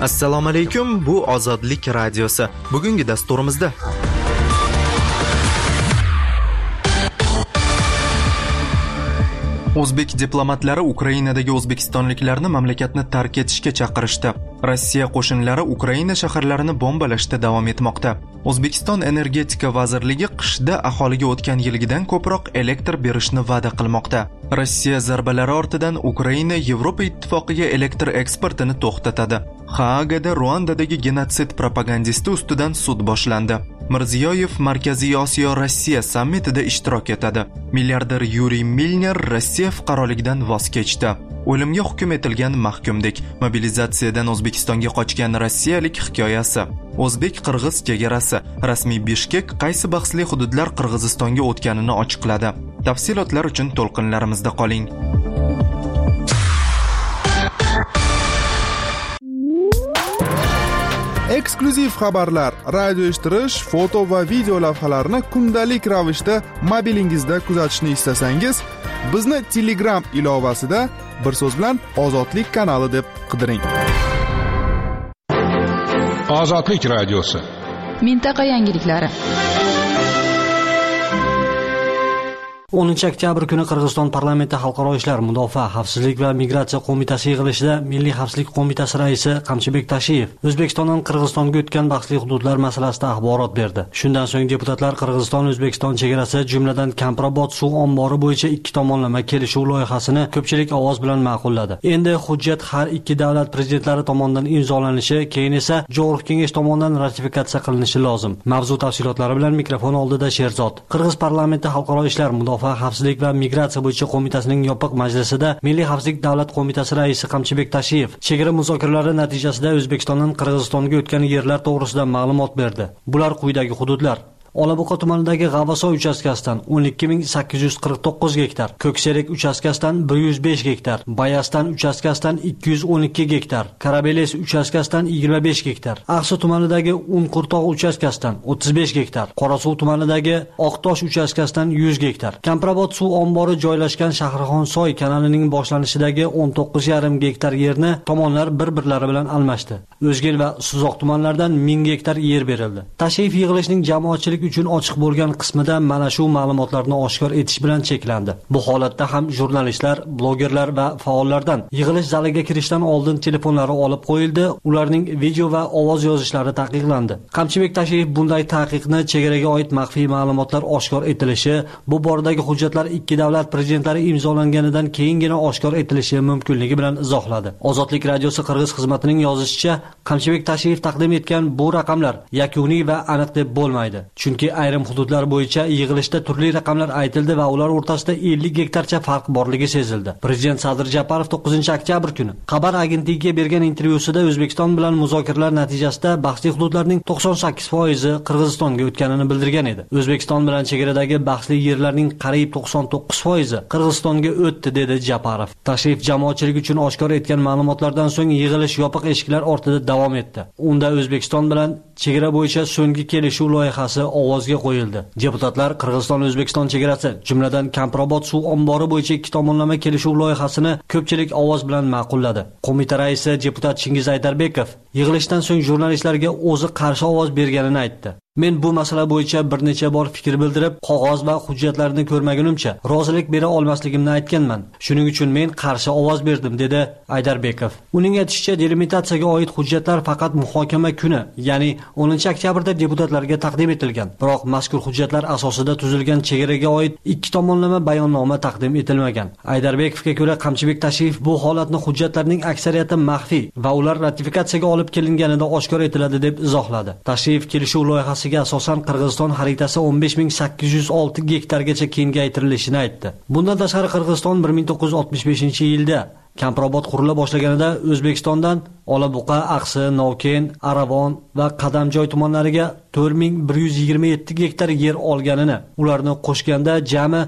Assalomu alaykum, bu Ozodlik radiosi. Bugungi dasturimizda O'zbek diplomatlari Ukrainadagi o'zbekistonliklarni mamlakatni tark etishga chaqirishdi. Rossiya qo'shinlari Ukraina shaharlarini bombalashda davom etmoqda. O'zbekiston energetika vazirligi qishda aholiga o'tgan yilgidan ko'proq elektr berishni va'da qilmoqda. Rossiya zarbalari ortidan Ukraina Yevropa ittifoqiga elektr eksportini to'xtatadi. Haagada Ruandadagi genotsid propagandisti ustidan sud boshlandi. Mirziyoyev Markaziy Osiyo Rossiya sammitida ishtirok etadi. Milliarder Yuriy Milner Rossiya fuqaroligidan voz kechdi. O'limga hukm etilgan mahkumdek mobilizatsiyadan O'zbekistonga qochgan rossiyalik hikoyasi. O'zbek-qirg'iz chegarasi. Rasmiy Bishkek qaysi bahsli hududlar Qirg'izistonga o'tganini ochiqladi. Tafsilotlar uchun to'lqinlarimizda qoling. Eksklyuziv xabarlar, radio eshittirish, foto va video lavhalarni kundalik ravishda mobilingizda kuzatishni istasangiz, bizni Telegram ilovasida bir so'z bilan Ozodlik kanali deb qidiring. Ozodlik radiosi. Mintaqa yangiliklari. 10 oktyabr kuni Qirg'iziston parlamenti Xalqaro ishlar, mudofaa, xavfsizlik va migratsiya qo'mitasi yig'ilishida Milliy xavfsizlik qo'mitasi raisi Qamchibek Tashiyev O'zbekistondan Qirg'izistonga o'tgan bahsli hududlar masalasida axborot berdi. Shundan so'ng deputatlar Qirg'iziston-O'zbekiston chegarasi, jumladan Kamprobod suv ombori bo'yicha ikki tomonlama kelishuv loyihasini ko'pchilik ovoz bilan ma'qulladi. Endi hujjat har ikki davlat prezidentlari tomonidan imzolanishi, keyin esa Jo'g'riq kengash tomonidan ratifikatsiya qilinishi lozim. Mavzu tafsilotlari bilan mikrofon oldida Sherzod. Qirg'iz parlamenti Xalqaro ishlar, mudofaa, xavfsizlik va migratsiya bo'yicha qo'mitasining yopiq majlisida Milliy xavfsizlik davlat qo'mitasi raisi Qamchibek Tashiyev chegara muzokaralari natijasida O'zbekistondan Qirg'izistonga o'tgan yerlar to'g'risida ma'lumot berdi. Bular quyidagi hududlar: Olabuqa tumanidagi G'avaso uchastkasidan 12849 gektar, Ko'kserik uchastkasidan 105 gektar, Bayastan uchastkasidan 212 gektar, Karabeles uchastkasidan 25 gektar, Aqsu tumanidagi Unqurtoq uchastkasidan 35 gektar, Qorasuv tumanidagi Oqtosh uchastkasidan 100 gektar, Kamprobod suv ombori joylashgan Shahrixonsoy kanalining boshlanishidagi 19,5 gektar yerni tomonlar bir-birlari bilan almashdi. O'zgil va Suzoq tumanlaridan 1000 gektar yer berildi. Tashrif yig'ilishning jamoatchilik uchun ochiq bo'lgan qismida mana shu ma'lumotlarni oshkor etish bilan cheklandi. Bu holatda ham jurnalistlar, blogerlar va faollardan yig'ilish zaliga kirishdan oldin telefonlari olib qo'yildi, ularning video va ovoz yozishlari taqiqlandi. Qamchibek Tashiyev bunday taqiqni chegaraga oid maxfiy ma'lumotlar oshkor etilishi, bu boradagi hujjatlar ikki davlat prezidentlari imzolanganidan keyingina oshkor etilishi mumkinligi bilan izohladi. Ozodlik radiosi Qirg'iz xizmatining yozishicha, Qamchibek Tashiyev taqdim etgan bu raqamlar yakuniy va aniq deb bo'lmaydi. Chunki ayrim hududlar bo'yicha yig'ilishda turli raqamlar aytildi va ular o'rtasida 50 gektarcha farq borligi sezildi. Prezident Sadir Japarov 9 oktyabr kuni xabar agentligiga bergan intervyusida O'zbekiston bilan muzokaralar natijasida bahsli hududlarning 98% Qirg'izistonga o'tganini bildirgan edi. O'zbekiston bilan chegaradagi bahsli yerlarning qariyb 99% Qirg'izistonga o'tdi, dedi Japarov. Tashrif jamoatchilik uchun oshkor etgan ma'lumotlardan so'ng yig'ilish yopiq eshiklar ortida davom etdi. Unda O'zbekiston bilan chegara bo'yicha so'nggi kelishuv loyihasi ovozga qo'yildi. Deputatlar Qirg'iziston-O'zbekiston chegarasi, jumladan Kamprobod suv ombori bo'yicha ikki tomonlama kelishuv loyihasini ko'pchilik ovoz bilan ma'qulladi. Qo'mita raisi deputat Chingiz Aydarbekov yig'ilishdan so'ng jurnalistlarga o'zi qarshi ovoz berganini aytdi. Men bu masala bo'yicha bir necha bor fikr bildirib, qog'oz va hujjatlarni ko'rmagunimcha rozilik bera olmasligimni aytganman. Shuning uchun men qarshi ovoz berdim, dedi Aydarbekov. Uning aytishicha, delimitatsiyaga oid hujjatlar faqat muhokama kuni, ya'ni 10 oktyabrda deputatlarga taqdim etilgan. Biroq mazkur hujjatlar asosida tuzilgan chegaraga oid ikki tomonlama bayonnoma taqdim etilmagan. Aydarbekovga ko'ra, Qamchibek Tashiyev bu holatni hujjatlarning aksariyati maxfiy va ular ratifikatsiyaga olib kelinganida oshkor etiladi deb izohladi. Tashiyev kelishuv loyihasi asosan Qirg'iziston xaritasi 15806 gektargacha kengaytirilishini aytdi. Bundan tashqari Qirg'iziston 1965-yilda Kamprobod qurila boshlaganida O'zbekistondan Olabuqa, Aqsi, Novken, Aravon va Qadamjoy tumanlariga 4127 gektar yer olganini, ularni qo'shganda jami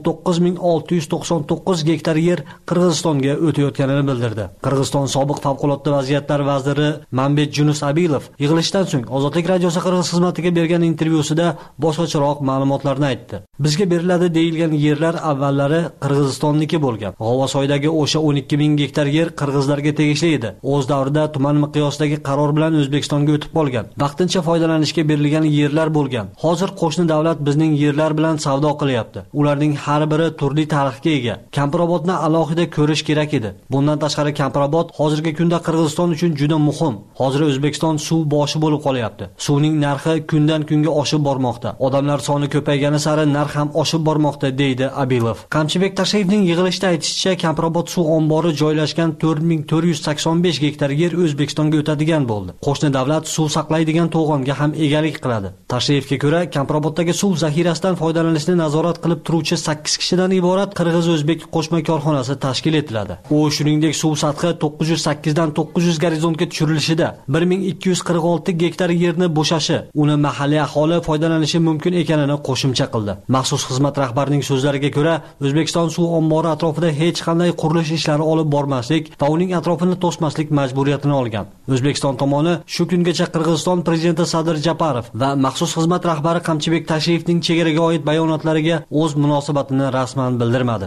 19699 gektar yer Qirg'izistonga o'tayotganini bildirdi. Qirg'iziston sobiq favqulodda vaziyatlar vaziri Mambet Junus Abilov yig'ilishdan so'ng Ozodlik radiosi Qirg'iz xizmatiga bergan intervyusida boshqacharoq ma'lumotlarni aytdi. Bizga beriladi deyilgan yerlar avvallari Qirg'izistonniki bo'lgan. G'ovosoydagi o'sha 12000 gektar yer qirg'izlarga tegishli edi. O'z davrida tuman miqyosidagi qaror bilan O'zbekistonga o'tib qolgan. Vaqtincha foydalanishga berilgan yerlar bo'lgan. Hozir qo'shni davlat bizning yerlar bilan savdo qilyapti. Ularning har biri turli tarixga ega. Kampirobodni alohida ko'rish kerak edi. Bundan tashqari Kampirobod hozirgi kunda Qirg'iziston uchun juda muhim. Hozir O'zbekiston suv boshi bo'lib qolyapti. Suvning narxi kundan kunga oshib bormoqda. Odamlar soni ko'paygani sari narx ham oshib bormoqda, deydi Abilov. Qamchibek Tashiyevning yig'ilishda aytishicha, Kampirobod suv ombori joylashgan 4485 gektar yer O'zbekistonga o'tadigan bo'ldi. Qo'shni davlat suv saqlaydigan to'g'onga ham egalik qiladi. Tashiyevga ko'ra, Kampiroboddagi suv zaxirasidan foydalanishni nazorat qilib turuvchi 8 kishidan iborat qirg'iz-o'zbek qo'shma korxonasi tashkil etiladi. U shuningdek suv sathi 908 dan 900 gorizontga tushirilishida 1246 gektar yerni bo'shashi, uni mahalliy aholi foydalanishi mumkin ekanini qo'shimcha qildi. Maxsus xizmat rahbarining so'zlariga ko'ra, O'zbekiston suv ombori atrofida hech qanday qurilish ishlari olib bormaslik va uning atrofini to'smaslik majburiyatini olgan. O'zbekiston tomoni shu kungacha Qirg'iziston prezidenti Sadir Japarov va maxsus xizmat rahbari Qamchibek Tashiyevning chegaraga oid bayonotlariga o'z munosabatini rasman bildirmadi.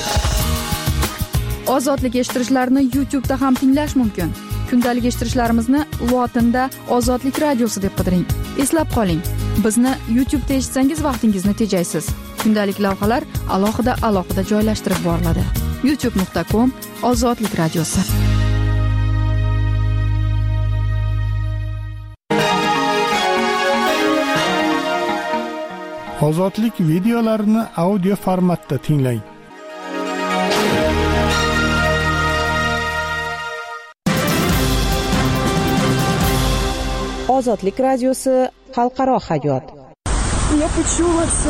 Ozodlik eshittirishlarni YouTube'da ham tinglash mumkin. Kundalik eshittirishlarimizni lotinda Ozodlik radiosi deb qidiring. Eslab qoling, bizni YouTube'da eshitsangiz vaqtingizni tejaysiz. Kundalik lavhalar alohida joylashtirib boriladi. youtube.com Ozodlik radiosi. Ozodlik videolarini audio formatda tinglang. Ozodlik radiosi xalqaro hayot. Я почула все.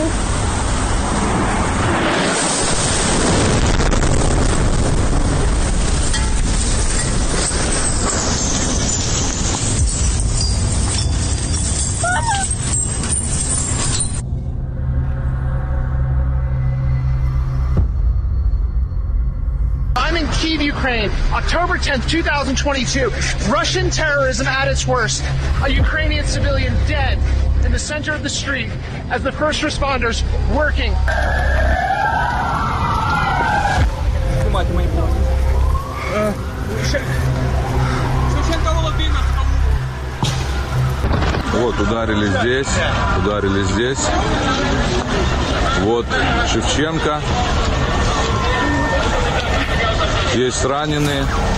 Kyiv, Ukraine, October 10th, 2022. Russian terrorism at its worst. A Ukrainian civilian dead in the center of the street as the first responders working. Вот, ударили здесь. Вот Шевченко. Есть раненые.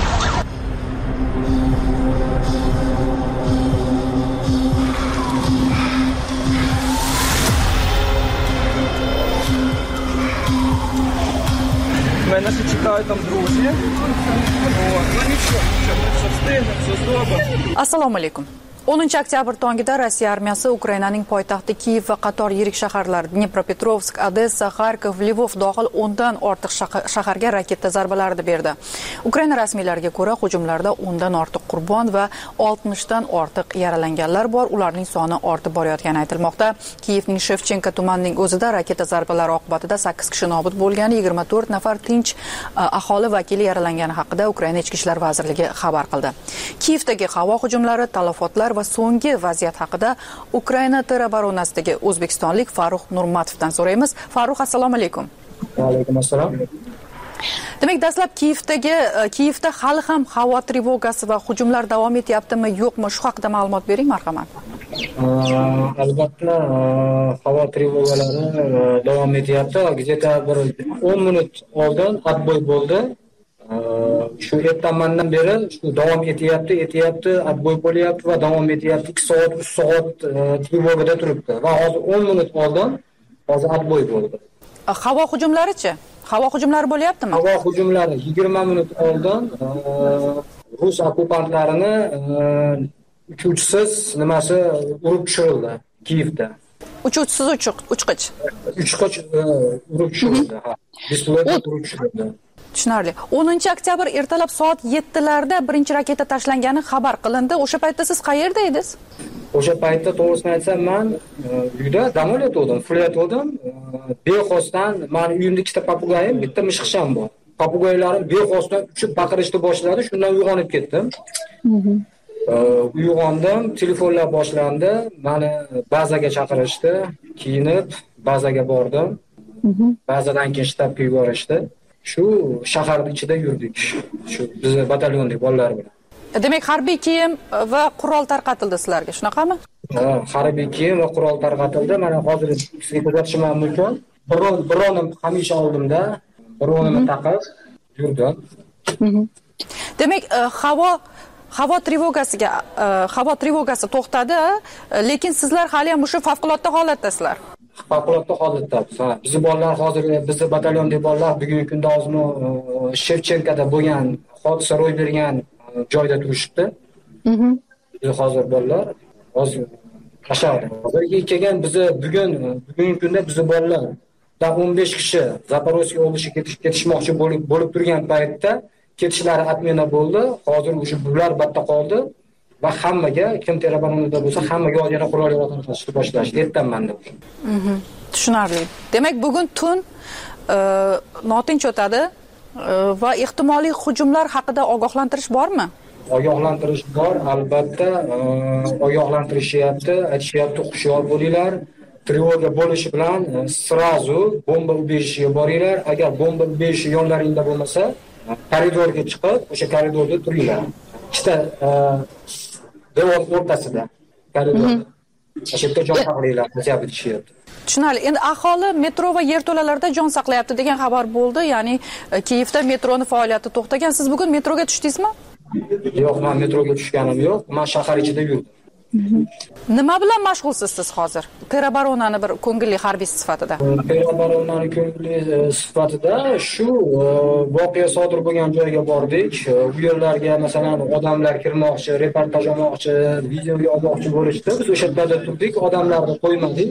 Мене ще чекають там друзі. Ну нічого, ми все встигнемо, все зробимо. Assalomu alaykum. 10 oktyabr tongida Rossiya armiyasi Ukrainaning poytaxti Kyiv va qator yirik shaharlar Dnepropetrovsk, Odessa, Kharkov, Lvov dohil 10 dan ortiq shaharga raketa zarbalarini berdi. Ukraina rasmiylariga ko'ra, hujumlarda 10 dan ortiq qurbon va 60 dan ortiq yaralanganlar bor. Ularning soni ortib borayotgani aytilmoqda. Kiyevning Shevchenko tumanining o'zida raketa zarbalari oqibatida 8 kishi nobud bo'lgani, 24 nafar tinch aholi vakili yaralangani haqida Ukraina Ichki ishlar vazirligi xabar qildi. Kiyevdagi havo hujumlari, talafotlar va so'nggi vaziyat haqida Ukraina terobaronasidagi o'zbekistonlik Farruh Nurmatovdan so'raymiz. Farruh, assalomu alaykum. Va alaykum assalom. Demak, dastlab Kiyevda hali ham havo trevogasi va hujumlar davom etyaptimi, yo'qmi? Shu haqida ma'lumot bering, marhamat. Albatta, havo trevogalari davom etyapti. Где-то bir 10 minut oldin atboy bo'ldi. Shu ertamandan beri shu davom etyapti, atboy bo'lyapti va davom etyapti. 2 soat, 3 soat trevogada turibdi va hozir 10 minut oldin atboy bo'ldi. Havo hujumlari-chi? Havo hujumlari bo'lyaptimi? Havo hujumlari 20 minut oldin Rus okupantlarini uchuvchisiz urib tushirildi Kiyevda. Uchuvchisiz uchqich. Uchqich urib tushirdi. Displeydan urib tushirdi. Tushunarli. 10 oktyabr ertalab soat 7larda birinchi raketa tashlangani xabar qilindi. O'sha paytda siz qayerda edingiz? O'sha paytda to'g'risini aytsam, men uyda dam olayotgandim, uxlayotgandim. Bexosdan men uyimda ikkita papugayim, bitta mishiqcham bor. Papugaylarim bexosdan uchib baqirishni boshladi, shundan uyg'onib ketdim. Uyg'ondim, telefonlar boshlandi, meni bazaga chaqirishdi, kiyinib bazaga bordim. Bazadan keyin shtabga yuborishdi. Shu shaharning ichida yurdik. Shu bizning batalyondagi bolalar bilan. Demak, harbiy kiyim va qurol tarqatildi sizlarga, shunaqami? Ha, harbiy kiyim va qurol tarqatildi. Mana hozir sizga ko'rsatishim mumkin. Bironim hamisha oldimda, bironimni taqib yurdim. Demak, havo trevogasi to'xtadi, lekin sizlar hali ham o'sha favqulodda holatdasizlar. Favqulodda holatdamiz. Bizning bolalar hozir, bizning batalyondagi bolalar bugungi kunda hozir Shevchenkada bo'lgan hodisa ro'y bergan joyda turishibdi. Hozir bolalar hozir qashqarda. Hozirga kelgan bizni bugungi kunda bizning bolalar 15 kishi Zaporojye oblashiga ketishmoqchi bo'lib turgan paytda ketishlari atmena bo'ldi. Hozir o'sha bular batda qoldi va hammaga kim terabaronida bo'lsa hammaga yana qurol tarqatishni boshlashdi. Ertanmanda. Tushunarli. Demak, bugun tun notinch o'tadi va ehtimoliy hujumlar haqida ogohlantirish bormi? Ogohlantirish bor, albatta. Ogohlantirishyapti, aytishyapti, hushyor bo'linglar. Trevoga bo'lishi bilan srazu bomba ubejishiga boringlar. Agar bomba ubejishi yonlaringda bo'lmasa, koridorga chiqib, o'sha koridorda turinglar. Ikkita devor o'rtasida koridor. O'sha yerda jon saqlanglar, deb aytishyapti. Tushunarli. Endi aholi metro va yerto'lalarda jon saqlayapti degan xabar bo'ldi. Ya'ni Kiyevda metroning faoliyati to'xtagan. Siz bugun metroga tushdingizmi? Yo'q, men metroga tushganim yo'q. Men shahar ichida yurdim. Nima bilan mashg'ulsiz siz hozir? Terabaronani bir ko'ngilli harbiy sifatida. Terabaronani ko'ngilli sifatida shu voqea sodir bo'lgan joyga bordik. Bu yerlarga masalan odamlar kirmoqchi, reportaj olmoqchi, videoga olmoqchi bo'lishdi. Biz o'sha yerda turdik, odamlarni qo'ymadik.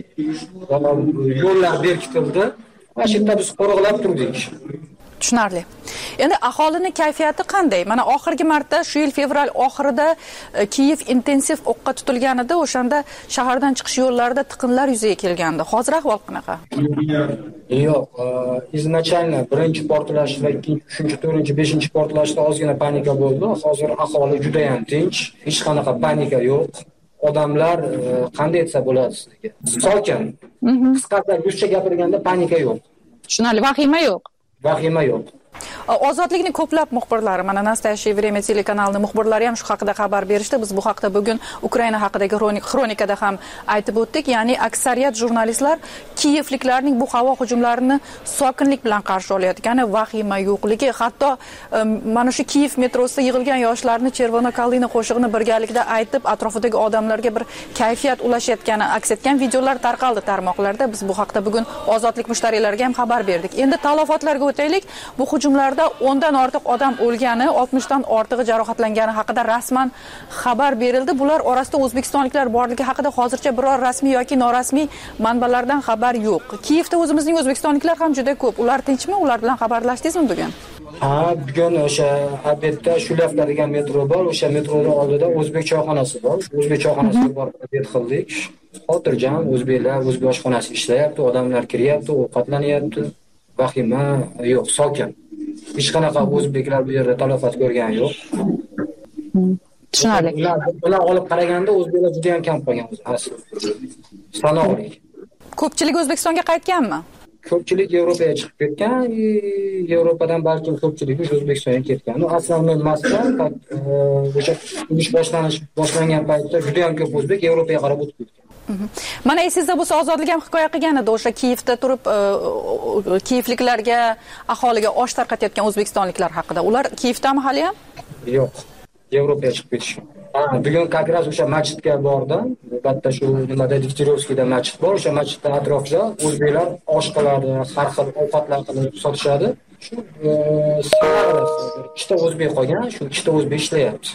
Yo'llar berkitildi. Va shu yerda biz qo'riqlab turdik. Tushunarli. Endi aholining kayfiyati qanday? Mana oxirgi marta shu yil fevral oxirida Kiyev intensiv o'qqa tutilganida, o'shanda shahardan chiqish yo'llarida tiqinlar yuzaga kelgandi. Hozir ahvol qanaqa? Yo'q, izначально birinchi portlash va ikkinchi, uchinchi, to'rtinchi, beshinchi portlashda ozgina panika bo'ldi. Hozir aholi juda ham tinch, hech qanaqa panika yo'q. Odamlar qanday desa bo'ladi sizga? Sokin. Qisqacha ruscha gapirganda panika yo'q. Tushunarli, vahima yo'q. Vahima yo'q. Ozodlikning ko'plab muxbirlari, mana Nastasia Vremya telekanalining muxbirlari ham shu haqida xabar berishdi. Biz bu haqda bugun Ukraina haqidagi xronikada ham aytib o'tdik. Ya'ni aksariyat jurnalistlar Kiyevliklarning bu havo hujumlarini sokinlik bilan qarshi olayotgani, vahima yo'qligi, hatto mana shu Kiyev metrosida yig'ilgan yoshlarni Chervono Kalina qo'shig'ini birgalikda aytib, atrofidagi odamlarga bir kayfiyat ulashayotgani aks etgan videolar tarqaldi tarmoqlarda. Biz bu haqda bugun ozodlik mushtariylariga ham xabar berdik. Endi talafotlarga o'taylik. Bu hujumlarda 10 dan ortiq odam o'lgani, 60 dan ortig'i jarohatlangani haqida rasman xabar berildi. Bular orasida o'zbekistonliklar borligi haqida hozircha biror rasmiy yoki norasmiy manbalardan xabar yo'q. Kiyevda o'zimizning o'zbekistonliklar ham juda ko'p. Ular tinchmi? Ular bilan xabarlashdingizmi bugun? Ha, bugun o'sha Abedda Shulavka degan metro bor. O'sha metroning oldida o'zbek choyxonasi bor. O'zbek choyxonasiga borib obed qildik. Xotirjam o'zbeklar, o'zbek oshxonasi ishlayapti, odamlar kiryapti, ovqatlanyapti. Vahima yo'q, sokin. Hech qanaqa o'zbeklar bu yerda talafot ko'rgani yo'q. Tushunarli. Ular olib qaraganda o'zbeklar juda ham kam qolgan o'zi. Sanoqli. Ko'pchilik O'zbekistonga qaytganmi? Ko'pchilik Yevropaga chiqib ketgan, Yevropadan balkim ko'pchilik O'zbekistonga ketgan. Aslan maskan o'sha ish boshlangan paytda juda ham ko'p o'zbek Yevropaga qarab o'tib ketgan. Mana esingizda bo'lsa ozodlik ham hikoya qilgan edi o'sha Kiyevda turib kiyevliklarga, aholiga osh tarqatayotgan o'zbekistonliklar haqida. Ular Kiyevdami hali ham? Yo'q. Yevropaga chiqib ketishgan. Bugun kakras o'sha masjidga bordim. Albatta shu nimada Diktirovskiyda masjid bor. O'sha masjidning atrofida o'zbeklar osh qiladi, har xil ovqatlar qilib sotishadi. Shu ikkita o'zbek qolgan, shu ikkita o'zbek ishlayapti.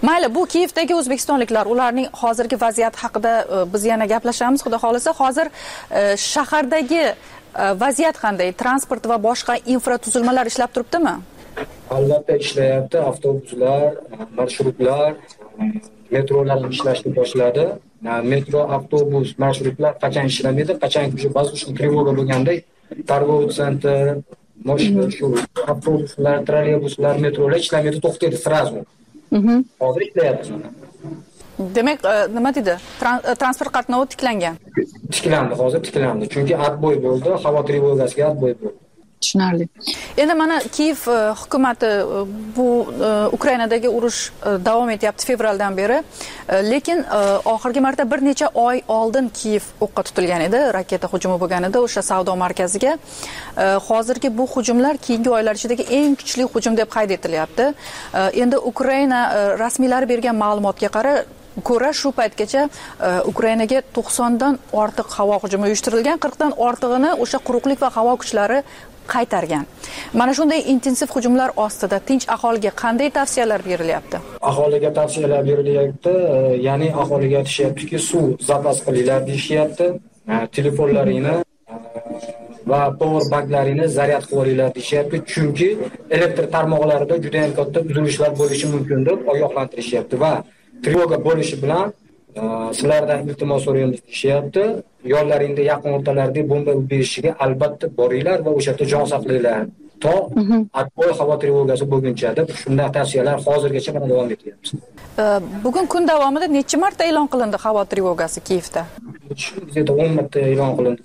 Mayli, bu Kiyevdagi o'zbekistonliklar, ularning hozirgi vaziyati haqida biz yana gaplashamiz, xudo xolasa. Hozir shahardagi vaziyat qanday? Transport va boshqa infratuzilmalar ishlab turibdimi? Albatta ishlayapti. Avtobuslar, marshrutlar, metrolar ishlashni boshladi. Metro, avtobus, marshrutlar qachon ishlamaydi, qachon ba'zi trevoga bo'lganda торговый центр, mashina shu avtobuslar, trolleybuslar, metrolar ishlamaydi, to'xtaydi сразу. Hozir ishlayapti. Demak, nima dedi? Transport qatnovi tiklangan. Tiklandi, hozir tiklandi. Chunki atboy bo'ldi, havo trevogasiga atboy bo'ldi. Tushunarli. Endi mana Kiyev hukumati bu Ukrainadagi urush davom etyapti fevraldan beri, lekin oxirgi marta bir necha oy oldin Kiyev o'qqa tutilgan edi, raketa hujumi bo'lgan edi o'sha savdo markaziga. Hozirgi bu hujumlar keyingi oylar ichidagi eng kuchli hujum deb qayd etilyapti. Endi Ukraina rasmiylari bergan ma'lumotga ko'ra shu paytgacha Ukrainaga 90 dan ortiq havo hujumi uyushtirilgan, 40 dan ortig'ini o'sha quruqlik va havo kuchlari qaytargan. Mana shunday intensiv hujumlar ostida tinch aholiga qanday tavsiyalar berilyapti? Aholiga tavsiyalar berilyapti, ya'ni aholiga aytishyaptiki, suv zapas qilinglar deyishyapti, telefonlaringni va power banklaringni zaryad qilib olinglar deyishyapti, chunki elektr tarmoqlarida juda ham katta uzilishlar bo'lishi mumkin deb ogohlantirishyapti va trevoga bo'lishi bilan sizlardan iltimos so'raymiz deyishyapti. Yo'llaringda yaqin o'rtalarda bomba berishiga albatta boringlar va o'sha yerda jon saqlanglar. To atboy havo trevogasi bo'lguncha deb shunday tavsiyalar hozirgacha mana davom etyapti. Bugun kun davomida necha marta e'lon qilindi havo trevogasi Kiyevda? Bizda 10 marta e'lon qilindi.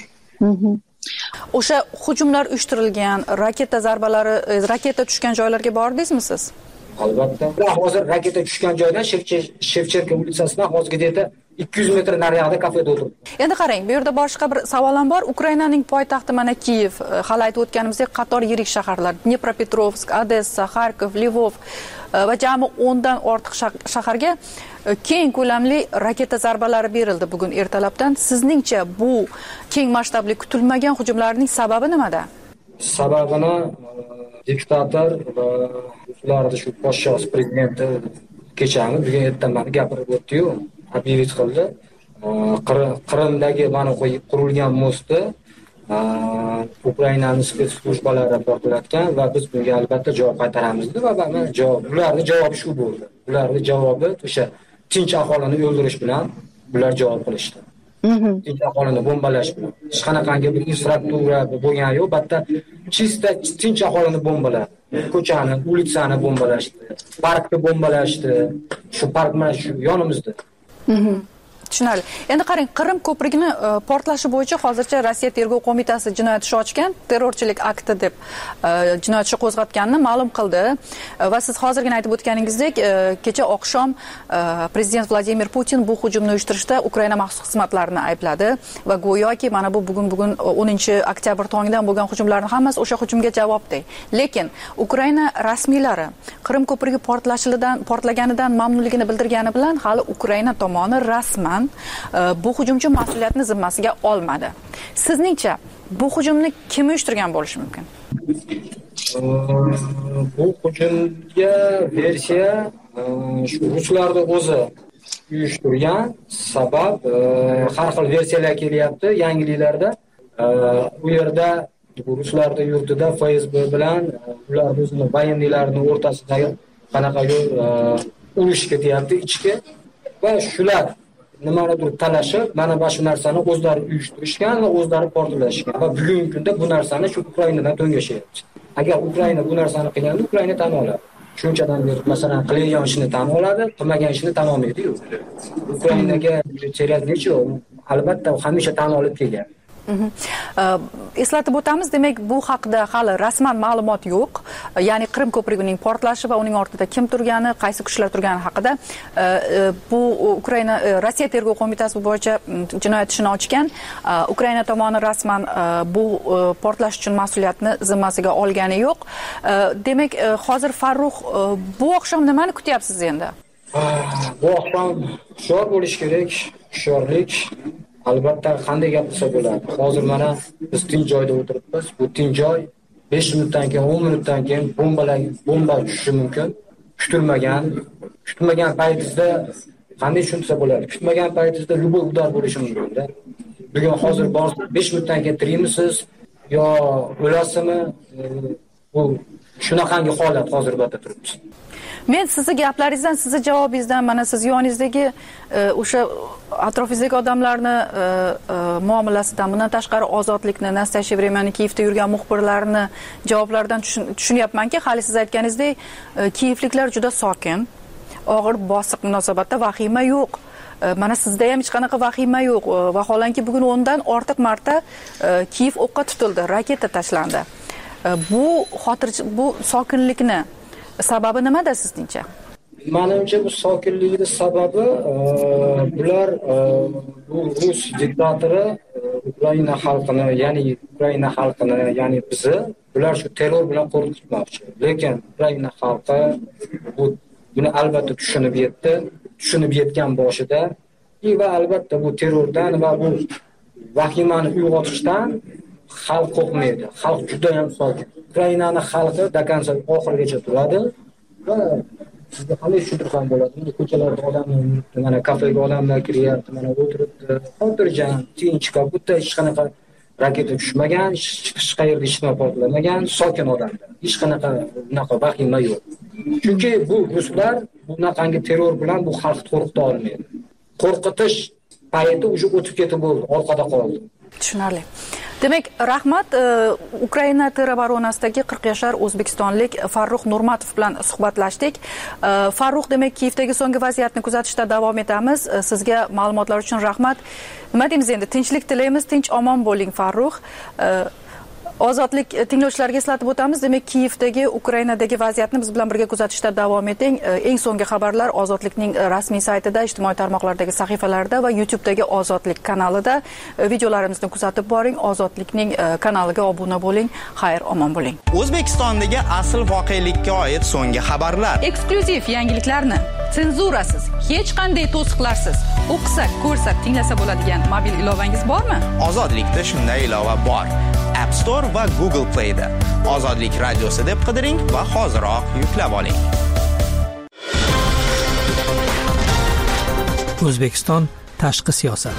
O'sha hujumlar uyushtirilgan, raketa zarbalari, raketa tushgan joylarga bordingizmi siz? Albatta. Hozir raketa tushgan joydan Shevchenko ulitsasidan hozirgacha 200 metr naryoqda kafeda o'tirdim. Endi qarang, bu yerda boshqa bir savol ham bor. Ukrainaning poytaxti mana Kiyev, hali aytib o'tganimizdek qator yirik shaharlar, Dnepropetrovsk, Odessa, Kharkov, Lvov va jami 10 dan ortiq shaharga keng ko'lamli raketa zarbalari berildi bugun ertalabdan. Sizningcha bu keng masshtabli kutilmagan hujumlarning sababi nimada? Sababini diktator va ularning shu podshoh prezidenti kechami bugun ertaman gapirib o'tdi-yu, объявить qildi. Qrimdagi mana qurilgan mostni Ukrainaning spetsslujbalari portlatgan va biz bunga albatta javob qaytaramiz deb va ularning javobi shu bo'ldi. Ularning javobi o'sha tinch aholini o'ldirish bilan ular javob qilishdi. Tinch aholini bombalash bilan. Hech qanaqangi bir infrastruktura bo'lgani yo'q, batda chista tinch aholini bombaladi. Ko'chani, ulitsani bombalashdi, parkni bombalashdi. Shu park mana shu yonimizda. Tushunarli. Endi qarang, Qrim ko'prigini portlashi bo'yicha hozircha Rossiya tergov qo'mitasi jinoyat ishi ochgan, terrorchilik akti deb jinoyat ishi qo'zg'atganini ma'lum qildi. Va siz hozirgina aytib o'tganingizdek, kecha oqshom prezident Vladimir Putin bu hujumni uyushtirishda Ukraina maxsus xizmatlarini aybladi va go'yoki mana bu bugun 10-oktyabr tongidan bo'lgan hujumlarning hammasi o'sha hujumga javobday. Lekin Ukraina rasmiylari Qrim ko'prigi portlaganidan mamnunligini bildirgani bilan hali Ukraina tomoni rasman bu hujumchi mas'uliyatni zimmasiga olmadi. Sizningcha bu hujumni kim uyushtirgan bo'lishi mumkin? Bu hujumga versiya shu ruslarning o'zi uyushtirgan. Sabab har xil versiyalar kelyapti yangiliklarda. U yerda ruslarning yurtida FSB bilan ular o'zining voyinliklarining o'rtasidagi qanaqadir urush ketyapti ichki va shular nimadir talashib, mana shu narsani o'zlari uyushtirishgan va o'zlari portlashgan va bugungi kunda bu narsani shu Ukrainadan to'ngashyapti. Agar Ukraina bu narsani qilganda Ukraina tan oladi. Shunchadan beri masalan qilingan ishini tan oladi, qilmagan ishini tan olmaydi-yu. Ukrainaga cheraklichi albatta hamisha tan olib kelgan. Eslatib o'tamiz, demak bu haqida hali rasman ma'lumot yo'q. Ya'ni Qrim ko'prigining portlashi va uning ortida kim turgani, qaysi kuchlar turgani haqida bu Ukraina Rossiya tergov qo'mitasi bo'yicha jinoyat ishini ochgan. Ukraina tomoni rasman bu portlash uchun mas'uliyatni zimmasiga olgani yo'q. Demak, hozir Farruh, bu oqshom nimani kutyapsiz endi? Bu oqshom hushyor bo'lish kerak, hushyorlik. Albatta qanday gap qilsa bo'ladi. Hozir mana biz tinch joyda o'tiribmiz. Bu tinch joy 5 minutdan keyin, 10 minutdan keyin bomba tushishi mumkin. Kutilmagan kutmagan paytingizda qanday tushunsa bo'ladi? Kutmagan paytingizda любой udar bo'lishi mumkin-da. Bugun hozir borsiz 5 minutdan keyin tirimisiz yo o'lasizmi? Bu shunaqangi holat hozir bo'lib turibdi. Men sizni gaplaringizdan, sizni javobingizdan, mana siz yoningizdagi o'sha atrofingizdagi odamlarni muomalasidan, bundan tashqari ozodlikni, Nastasya Vremyani Kiyevda yurgan muxbirlarni javoblaridan tushunyapmanki, hali siz aytganingizdek, kiyevliklar juda sokin, og'ir bosiq munosabatda, vahima yo'q. Mana sizda ham hech qanaqa vahima yo'q. Vaholanki bugun 10 dan ortiq marta Kiyev o'qqa tutildi, raketa tashlandi. Bu sokinlikni sababi nimada sizningcha? Menimcha bu sokinlikning sababi bular bu Rus diktatori Ukraina xalqini, ya'ni bizni bular shu terror bilan qo'rqitmoqchi. Lekin Ukraina xalqi buni albatta tushunib yetgan boshida va albatta bu terrordan va bu vahimani uyg'otishdan xalq qo'rqmaydi. Xalq juda ham sokin. Ukrainani xalqi dakansa oxirigacha turadi va sizga qanday tushuntirsam bo'ladi? Ko'chalarda odamlar yuribdi, mana kafega odamlar kiryapti, mana o'tiribdi. Xotirjam, tinchka, bu yerda hech qanaqa raketa tushmagan, hech qayerda hech nima portlamagan, sokin odamlar. Hech qanaqa bunaqa vahima yo'q. Chunki bu ruslar bunaqangi terror bilan bu xalqni qo'rqita olmaydi. Qo'rqitish payti уже o'tib ketib bo'ldi, orqada qoldi. Tushunarli. Demak, rahmat. Ukraina terobaronasidagi 40 yoshar o'zbekistonlik Farruh Nurmatov bilan suhbatlashdik. Farruh, demak, Kiyevdagi so'nggi vaziyatni kuzatishda davom etamiz. Sizga ma'lumotlar uchun rahmat. Nima deymiz endi? Tinchlik tilaymiz, tinch omon bo'ling, Farruh. Ozodlik tinglovchilariga eslatib o'tamiz. Demak, Kiyevdagi, Ukrainadagi vaziyatni biz bilan birga kuzatishda davom eting. Eng so'nggi xabarlar Ozodlikning rasmiy saytida, ijtimoiy tarmoqlardagi sahifalarida va YouTube'dagi Ozodlik kanalida. Videolarimizni kuzatib boring. Ozodlikning kanaliga obuna bo'ling. Xayr, omon bo'ling. O'zbekistondagi asl voqelikka oid so'nggi xabarlar. Eksklyuziv yangiliklarni senzurasiz, hech qanday to'siqlarsiz o'qisak, ko'rsak, tinglasa bo'ladigan mobil ilovangiz bormi? Ozodlikda shunday ilova bor. App Store va Google Play'da Ozodlik radiosi deb qidiring va hoziroq yuklab oling. O'zbekiston tashqi siyosat.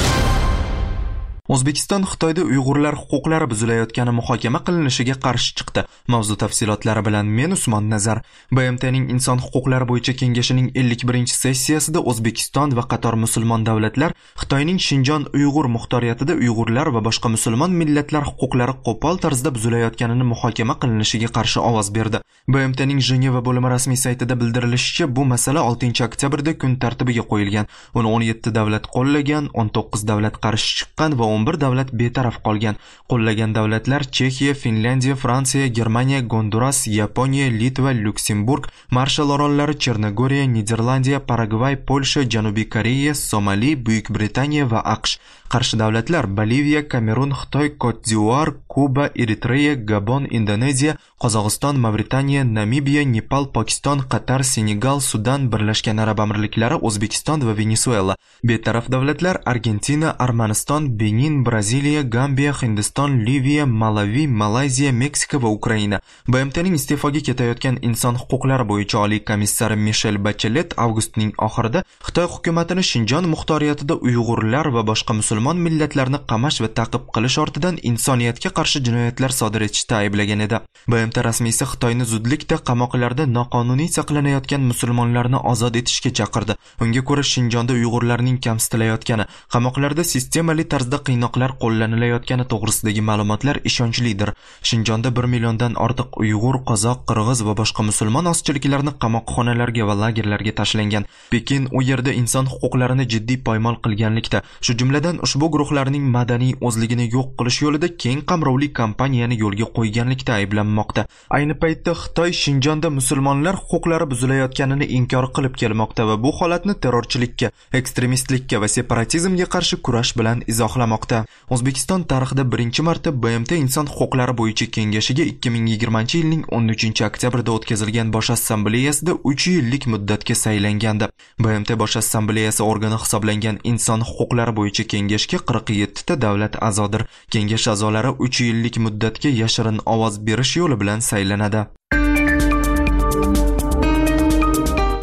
O'zbekiston Xitoyda Uyg'urlar huquqlari buzilayotgani muhokama qilinishiga qarshi chiqdi. Mavzu tafsilotlari bilan men Usmon Nazar. BMTning Inson huquqlari bo'yicha kengashining 51-sessiyasida O'zbekiston va qator musulmon davlatlar Xitoyning Shinjon Uyg'ur muxtoriyatida Uyg'urlar va boshqa musulmon millatlar huquqlari qo'pol tarzda buzilayotganini muhokama qilinishiga qarshi ovoz berdi. BMTning Jeneva bo'limi rasmiy saytida bildirilishicha, bu masala 6-oktyabrda kun tartibiga qo'yilgan. Uni 17 davlat qo'llagan, 19 davlat qarshi chiqqan va 11 davlat betaraf qolgan. Qo'llagan davlatlar Chexiya, Finlandiya, Fransiya, Germaniya, Gonduras, Yaponiya, Litva, Lyuksemburg, Marshall orollari, Chernogoriya, Niderlandiya, Paragvay, Polsha, Janubiy Koreya, Somali, Buyuk Britaniya va AQSh. Qarshi davlatlar Boliviya, Kamerun, Xitoy, Kod-d'Ivuar, Kuba, Eritreya, Gabon, Indoneziya, Qozog'iston, Mavritaniya, Namibiya, Nepal, Pokiston, Qatar, Senegal, Sudan, Birlashgan Arab Amirliklari, O'zbekiston va Venesuela. Betaraf davlatlar Argentina, Armaniston, Benin, Braziliya, Gambiya, Hindiston, Liviya, Malavi, Malayziya, Meksika va Ukraina. BMTning iste'foga ketayotgan inson huquqlari bo'yicha oliy komissari Michelle Bachelet avgustning oxirida Xitoy hukumatini Shinjon muxtoriyatida Uyg'urlar va boshqa musulmon millatlarni qamash va ta'qib qilish ortidan insoniyatga qarshi jinoyatlar sodir etishda ayblagan edi. BMT rasmiysi Xitoyni zudlikda qamoqlarda noqonuniy saqlanayotgan musulmonlarni ozod etishga chaqirdi. Unga ko'ra Shinjonda Uyg'urlarning kamsitilayotgani, qamoqlarda sistemali tarzda qiynoqlar qo'llanilayotgani to'g'risidagi ma'lumotlar ishonchlidir. Shinjonda 1 milliondan ortiq Uyg'ur, Qozoq, Qirg'iz va boshqa musulmon ozchiliklarni qamoqxonalarga va lagerlarga tashlangan. Pekin u yerda inson huquqlarini jiddiy poymol qilganlikda, shu jumladan ushbu guruhlarning madaniy o'zligini yo'q qilish yo'lida keng qamrovli kampaniyani yo'lga qo'yganlikda ayblanmoqda. Ayni paytda Xitoy Shinjonda musulmonlar huquqlari buzilayotganini inkor qilib kelmoqda va bu holatni terrorchilikka, ekstremistlikka va separatizmga qarshi kurash bilan izohlamoqda. O'zbekiston tarixida birinchi marta BMT Inson huquqlari bo'yicha kengashiga 2020-yilning 13-oktyabrida o'tkazilgan bosh assambleyasida 3 yillik muddatga saylangandi. BMT bosh assambleyasi organi hisoblangan Inson huquqlari bo'yicha kengashga 47 ta davlat a'zodir. Kengash a'zolari 3 yillik muddatga yashirin ovoz berish yo'li bilan saylanadi.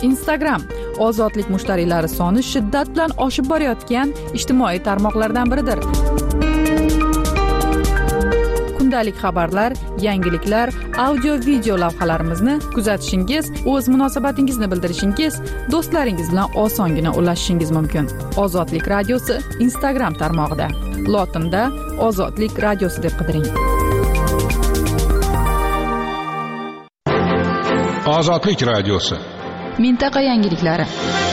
Instagram ozodlik mushtariylari soni shiddat bilan oshib borayotgan ijtimoiy tarmoqlardan biridir. Kundalik xabarlar, yangiliklar, audio video lavhalarimizni kuzatishingiz, o'z munosabatingizni bildirishingiz, do'stlaringiz bilan osongina ulashishingiz mumkin. Ozodlik radiosi Instagram tarmog'ida. Lotinda Ozodlik radiosi deb qidiring. Ozodlik radiosi. Mintaqa yangiliklari.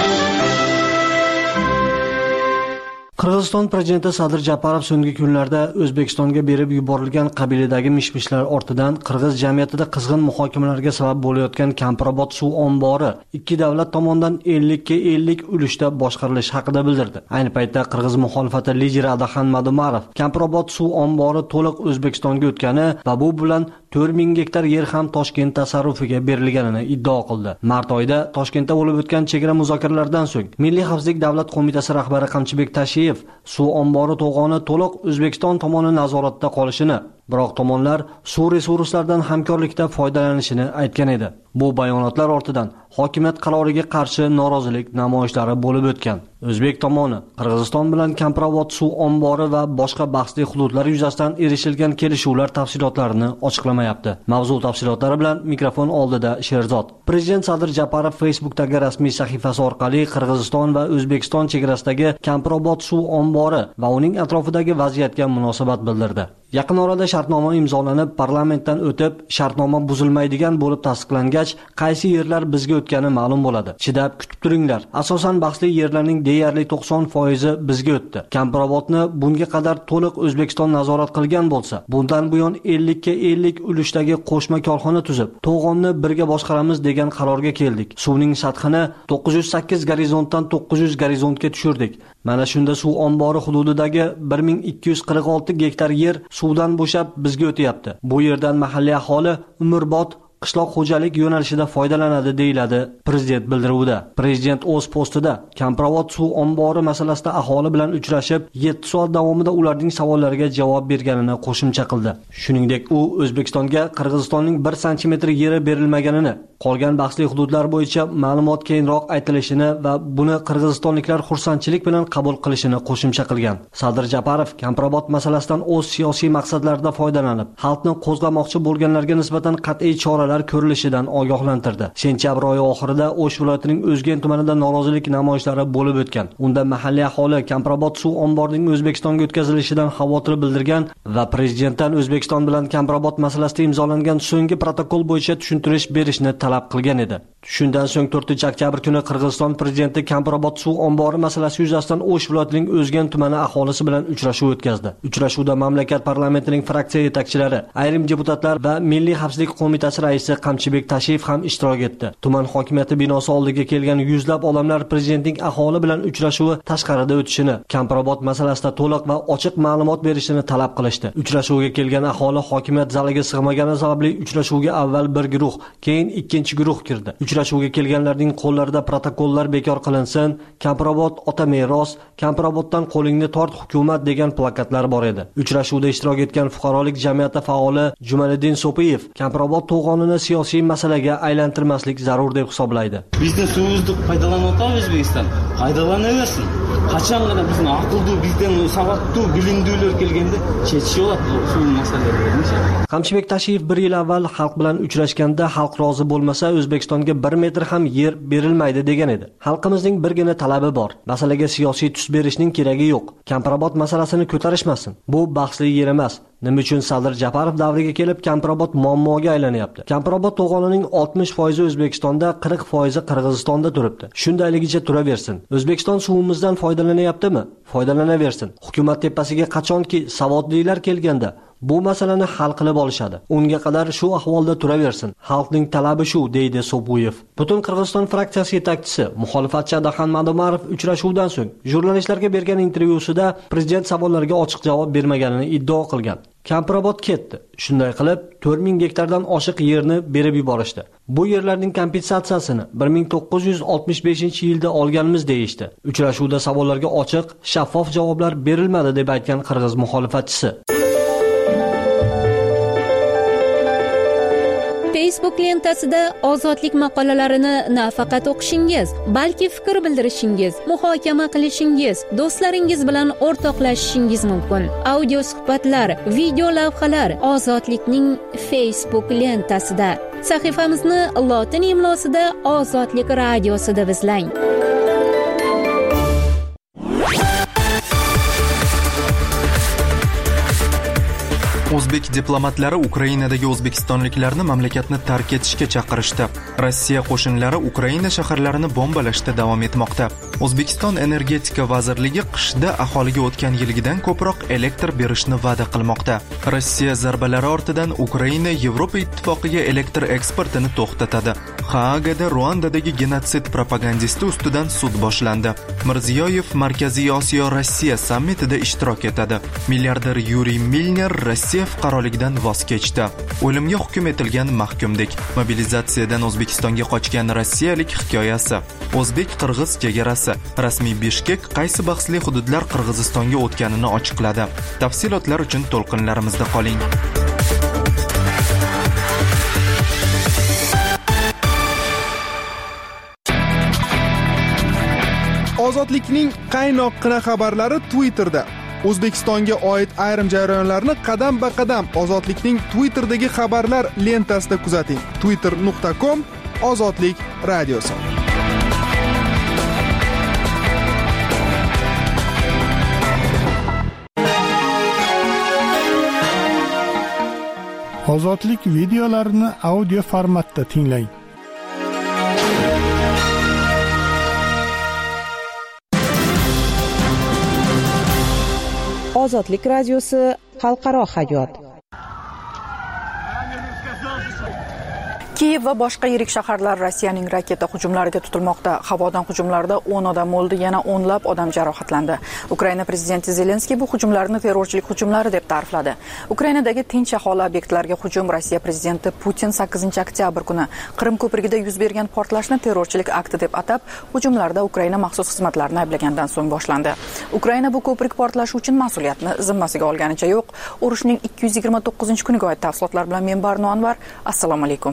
Qirg'iziston prezidenti Sadir Japarov so'nggi kunlarda O'zbekistonga berib yuborilgan qabilidagi mish-mishlar ortidan qirg'iz jamiyatida qizg'in muhokamalarga sabab bo'layotgan Kampirobod suv ombori ikki davlat tomonidan 50-50 ulushda boshqarilishi haqida bildirdi. Ayni paytda qirg'iz muxolifati lideri Adaxan Madumarov Kampirobod suv ombori to'liq O'zbekistonga o'tgani va bu bilan 4000 gektar yer ham Toshkent tasarrufiga berilganini iddao qildi. Mart oyida Toshkentda bo'lib o'tgan chegara muzokaralaridan so'ng Milliy xavfsizlik davlat qo'mitasi rahbari Qamchibek Tashiyev suv ombori to'g'oni to'liq O'zbekiston tomoni nazoratda qolishini, biroq tomonlar suv resurslaridan hamkorlikda foydalanishini aytgan edi. Bu bayonotlar ortidan hokimiyat qaroriga qarshi norozilik namoyishlari bo'lib o'tgan. O'zbek tomoni Qirg'iziston bilan Kampirobod suv ombori va boshqa bahsli hududlar yuzasidan erishilgan kelishuvlar tafsilotlarini ochiqlamayapti. Mavzu tafsilotlari bilan mikrofon oldida Sherzod. Prezident Sadir Japarov Facebook'dagi rasmiy sahifasi orqali Qirg'iziston va O'zbekiston chegarasidagi Kampirobod suv ombori va uning atrofidagi vaziyatga munosabat bildirdi. Yaqin orada shartnoma imzolanib, parlamentdan o'tib, shartnoma buzilmaydigan bo'lib tasdiqlangach, qaysi yerlar bizga o'tgani ma'lum bo'ladi. Chidab kutib turinglar. Asosan bahsli yerlarning deyarli 90% bizga o'tdi. Kampirobodni bunga qadar to'liq O'zbekiston nazorat qilgan bo'lsa, bundan buyon 50-50 ulushdagi qo'shma korxona tuzib, to'g'onni birga boshqaramiz degan qarorga keldik. Suvning sathini 908 gorizontdan 900 gorizontga tushirdik. Mana shunda suv ombori hududidagi 1246 gektar yer suvdan bo'shab bizga o'tyapti. Bu yerdan mahalliy aholi umrbod qishloq xo'jalik yo'nalishida foydalanadi deyiladi prezident bildiruvida. Prezident o'z postida Kampirobod suv ombori masalasida aholi bilan uchrashib, 7 soat davomida ularning savollariga javob berganini qo'shimcha qildi. Shuningdek, u O'zbekistonga Qirg'izistonning 1 sm yeri berilmaganini, qolgan bahsli hududlar bo'yicha ma'lumot keyinroq aytilishini va buni qirg'izistonliklar xursandchilik bilan qabul qilishini qo'shimcha qilgan. Sadir Japarov Kampirobod masalasidan o'z siyosiy maqsadlarida foydalanib, xalqni qo'zg'amoqchi bo'lganlarga nisbatan qat'iy choralar ko'rilishidan ogohlantirdi. Sentyabr oyi oxirida O'sh viloyatining O'zgen tumanida norozilik namoyishlari bo'lib o'tgan. Unda mahalliy aholi Kampirobod suv omborining O'zbekistonga o'tkazilishidan xavotir bildirgan va prezidentdan O'zbekiston bilan Kampirobod masalasida imzolangan so'nggi protokol bo'yicha tushuntirish berishni talab qilgan edi. Shundan so'ng 4-oktyabr kuni Qirg'iziston prezidenti Kampirobod suv ombori masalasi yuzasidan O'sh viloyatining O'zgen tumani aholisi bilan uchrashuv o'tkazdi. Uchrashuvda mamlakat parlamentining fraksiya yetakchilari, ayrim deputatlar va Milliy xavfsizlik qo'mitasi raisi Qamchibek Tashiyev ham ishtirok etdi. Tuman hokimiyati binosi oldiga kelgan yuzlab odamlar prezidentning aholi bilan uchrashuvi tashqarida o'tishini, Kampirobod masalasida to'liq va ochiq ma'lumot berishini talab qilishdi. Uchrashuvga kelgan aholi hokimiyat zaliga sig'magani sababli uchrashuvga avval bir guruh, keyin ikkinchi guruh kirdi. Uchrashuvga kelganlarning qo'llarida protokollar bekor qilinsin, Kampirobod ota meros, Kampiroboddan qo'lingni tort hukumat degan plakatlar bor edi. Uchrashuvda ishtirok etgan fuqarolik jamiyati faoli Jumaliddin So'piyev Kampirobod to'g'onini siyosiy masalaga aylantirmaslik zarur deb hisoblaydi. Bizni suvimizni foydalanib o'tamiz O'zbekiston. Foydalanaversin. Qachongina bizni aqlli, bizdan savodli, bilimlilar kelganda chechishi bo'ladi suv masalalarini. Qamchibek Tashiyev 1 yil avval xalq bilan uchrashganda xalq rozi bo'lmasa O'zbekistonga 1 metr ham yer berilmaydi degan edi. Xalqimizning birgina talabi bor. Masalaga siyosiy tus berishning keragi yo'q. Kampirobod masalasini ko'tarishmasin. Bu bahsli yer emas. Nima uchun Sadir Japarov davriga kelib Kampirobod muammoga aylanyapti? Kampirobod to'g'onining 60% O'zbekistonda, 40% Qirg'izistonda turibdi. Shundayligicha turaversin. O'zbekiston suvimizdan foydalanyaptimi? Foydalanaversin. Hukumat tepasiga qachonki savodlilar kelganda bu masalani hal qilib olishadi. Unga qadar shu ahvolda turaversin. Xalqning talabi shu, deydi So'buyev. Butun Qirg'iziston fraksiyasi yetakchisi, muxolifatchi Adaxan Madumarov uchrashuvdan so'ng jurnalistlarga bergan intervyusida prezident savollariga ochiq javob bermaganini iddao qilgan. Kampirobod ketdi. Shunday qilib 4000 gektardan oshiq yerni berib yuborishdi. Bu yerlarning kompensatsiyasini 1965-yilda olganmiz deyishdi. Uchrashuvda savollarga ochiq, shaffof javoblar berilmadi deb aytgan qirg'iz muxolifatchisi. Facebook lentasida ozodlik maqolalarini nafaqat o'qishingiz, balki fikr bildirishingiz, muhokama qilishingiz, do'stlaringiz bilan o'rtoqlashishingiz mumkin. Audio suhbatlar, video lavhalar ozodlikning Facebook lentasida. Sahifamizni lotin imlosida Ozodlik radiosi deb izlang. O'zbek diplomatlari Ukrainadagi o'zbekistonliklarni mamlakatni tark etishga chaqirishdi. Rossiya qo'shinlari Ukraina shaharlarini bombalashda davom etmoqda. O'zbekiston energetika vazirligi qishda aholiga o'tgan yilgidan ko'proq elektr berishni va'da qilmoqda. Rossiya zarbalari ortidan Ukraina Yevropa ittifoqiga elektr eksportini to'xtatadi. Haagada Ruandadagi genotsid propagandisti ustidan sud boshlandi. Mirziyoyev Markaziy Osiyo Rossiya sammitida ishtirok etadi. Milliarder Yuriy Milner Rossiya fuqaroligidan voz kechdi. O'limga hukm etilgan mahkumdek. Mobilizatsiyadan O'zbekistonga qochgan rossiyalik hikoyasi. O'zbek-qirg'iz chegarasi. Rasmiy Bishkek qaysi bahsli hududlar Qirg'izistonga o'tganini ochiqladi. Tafsilotlar uchun to'lqinlarimizda qoling. Ozodlikning qaynoqqina xabarlari Twitterda. O'zbekistonga oid ayrim jarayonlarni qadam-ba-qadam Ozodlikning Twitterdagi xabarlar lentasida kuzating. twitter.com Ozodlik radiosi. Ozodlik videolarini audio formatda tinglang. Ozodlik radiosi xalqaro hayot. Kiyev va boshqa yirik shaharlar Rossiyaning raketa hujumlariga tutilmoqda. Havodan hujumlarda 10 odam o'ldi, yana o'nlab odam jarohatlandi. Ukraina prezidenti Zelenskiy bu hujumlarni terrorchilik hujumlari deb ta'rifladi. Ukrainadagi tinch aholi obyektlariga hujum Rossiya prezidenti Putin 8-oktyabr kuni Qrim ko'prigida yuz bergan portlashni terrorchilik akti deb atab, hujumlarda Ukraina maxsus xizmatlarini ayblagandan so'ng boshlandi. Ukraina bu ko'prik portlashi uchun mas'uliyatni zimmasiga olganicha yo'q. Urushning 229-kuniga oid tafsilotlar bilan men Barno Anvar. Assalomu alaykum.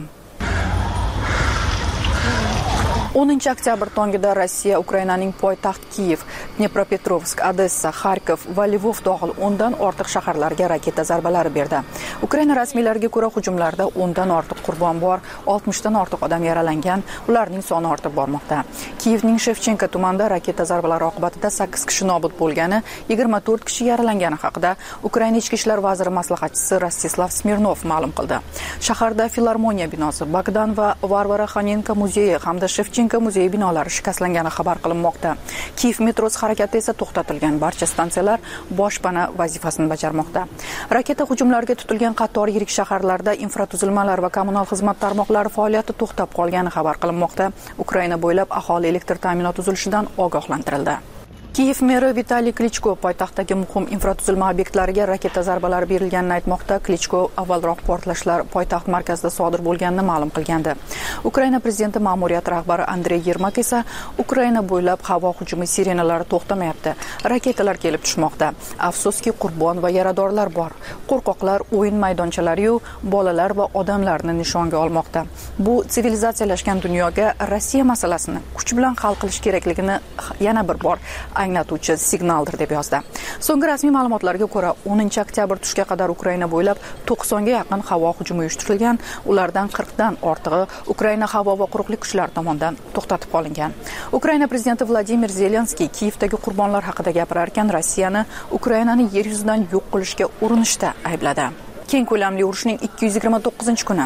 10-oktyabr tongida Rossiya Ukrainaning poytaxt Kiyev, Dnepropetrovsk, Odessa, Xarkov va Lvov dog'il 10 dan ortiq shaharlarga raketa zarbalari berdi. Ukraina rasmiylariga ko'ra hujumlarda 10 dan ortiq qurbon bor, 60 dan ortiq odam yaralangan, ularning soni ortib bormoqda. Kiyevning Shevchenko tumanida raketa zarbalari oqibatida 8 kishi nobud bo'lgani, 24 kishi yaralangani haqida Ukraina ichki ishlar vaziri maslahatchisi Rostislav Smirnov ma'lum qildi. Shaharda Filarmoniya binosi, Bogdan va Varvara Xanenko muzeyi hamda Shevchenko muzeyi binolari shikastlangani xabar qilinmoqda. Kiyev metrosi harakati esa to'xtatilgan. Barcha stansiyalar boshpana vazifasini bajarmoqda. Raketa hujumlariga tutilgan qator yirik shaharlarda infratuzilmalar va kommunal xizmat tarmoqlari faoliyati to'xtab qolgani xabar qilinmoqda. Ukraina bo'ylab aholi elektr ta'minoti uzilishidan ogohlantirildi. Kiyev meri Vitaliy Klichko poytaxtdagi muhim infratuzilma obyektlariga raketa zarbalari berilganini aytmoqda. Klichko avvalroq portlashlar poytaxt markazida sodir bo'lganini ma'lum qilgandi. Ukraina prezidenti ma'muriyat rahbari Andrey Yermak esa Ukraina bo'ylab havo hujumi sirenalari to'xtamayapti. Raketalar kelib tushmoqda. Afsuski qurbon va yaradorlar bor. Qo'rqoqlar o'yin maydonchalari-yu bolalar va odamlarni nishonga olmoqda. Bu sivilizatsiyalashgan dunyoga Rossiya masalasini kuch bilan hal qilish kerakligini yana bir bor anglatuvchi signaldir deb yozdi. So'nggi rasmiy ma'lumotlarga ko'ra 10-oktyabr tushga qadar Ukraina bo'ylab 90 ga yaqin havo hujumi uyushtirilgan, ulardan 40 dan ortig'i Ukraina havo va quruqlik kuchlari tomonidan to'xtatib qolingan. Ukraina prezidenti Vladimir Zelenskiy Kiyevdagi qurbonlar haqida gapirar ekan, Rossiyani Ukrainani yer yuzidan yo'q qilishga urinishda aybladi. Keng ko'lamli urushning 229-kuni.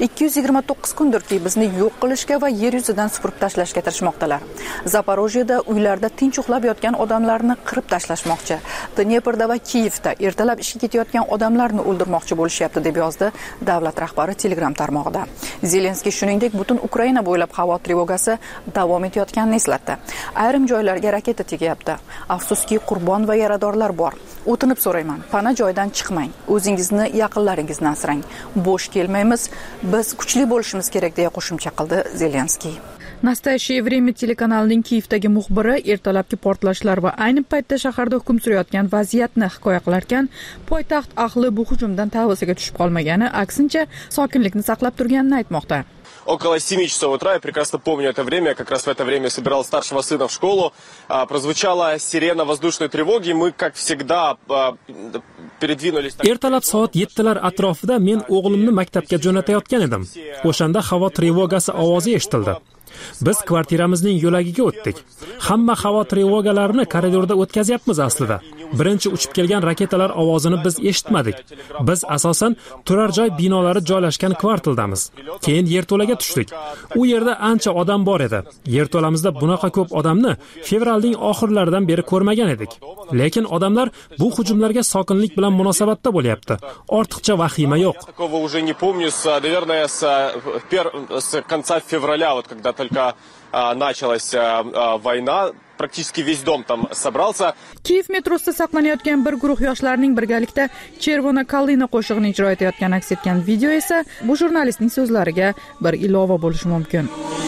229 kundirki bizni yo'q qilishga va yer yuzidan supurib tashlashga tirishmoqdalar. Zaporojyeda uylarda tinch uxlab yotgan odamlarni qirib tashlashmoqchi. Dneprda va Kiyevda ertalab ishga ketayotgan odamlarni o'ldirmoqchi bo'lishyapti deb yozdi davlat rahbari Telegram tarmog'ida. Zelenskiy shuningdek butun Ukraina bo'ylab havo trevogasi davom etayotganini eslatdi. Ayrim joylarga raketa tegyapti. Afsuski qurbon va yaradorlar bor. O'tinib so'rayman, pana joydan chiqmang. O'zingizni yaqinlaringizni asrang. Bo'sh kelmaymiz, biz kuchli bo'lishimiz kerak deya qo'shimcha qildi Zelenskiy. Nastoyashye время telekanalining Kiyevdagi muxbiri ertalabki portlashlar va ayni paytda shaharda hukm surayotgan vaziyatni hikoya qilarkan, poytaxt ahli bu hujumdan tavsiga tushib qolmagani, aksincha sokinlikni saqlab turganini aytmoqda. Около 7 часов утра, я прекрасно помню это время, как раз в это время собирал старшего сына в школу, прозвучала сирена воздушной тревоги, мы, как всегда, передвинулись... Ertalab soat 7lar atrofida men o'g'limni maktabga jo'natayotgan edim. O'shanda havo trevogasi ovozi eshitildi. Biz kvartiramizning yo'lagiga o'tdik. Hamma havo trevogalarini koridorda o'tkazyapmiz aslida. Birinchi uchib kelgan raketalar ovozini biz eshitmadik. Biz asosan turar joy binolari joylashgan kvartaldamiz. Keyin yerto'laga tushdik. U yerda ancha odam bor edi. Yerto'lamizda bunaqa ko'p odamni fevralning oxirlaridan beri ko'rmagan edik. Lekin odamlar bu hujumlarga sokinlik bilan munosabatda bo'lyapti. Ortiqcha vahima yo'q. Такого уже не помню, наверное, с конца февраля, вот когда только началась война, практически весь дом там собрался. Kiyev metrosida saqlanayotgan bir guruh yoshlarning birgalikda Chervona Kalina qo'shig'ini ijro etayotgani aks etgan video esa bu jurnalistning so'zlariga bir ilova bo'lishi mumkin.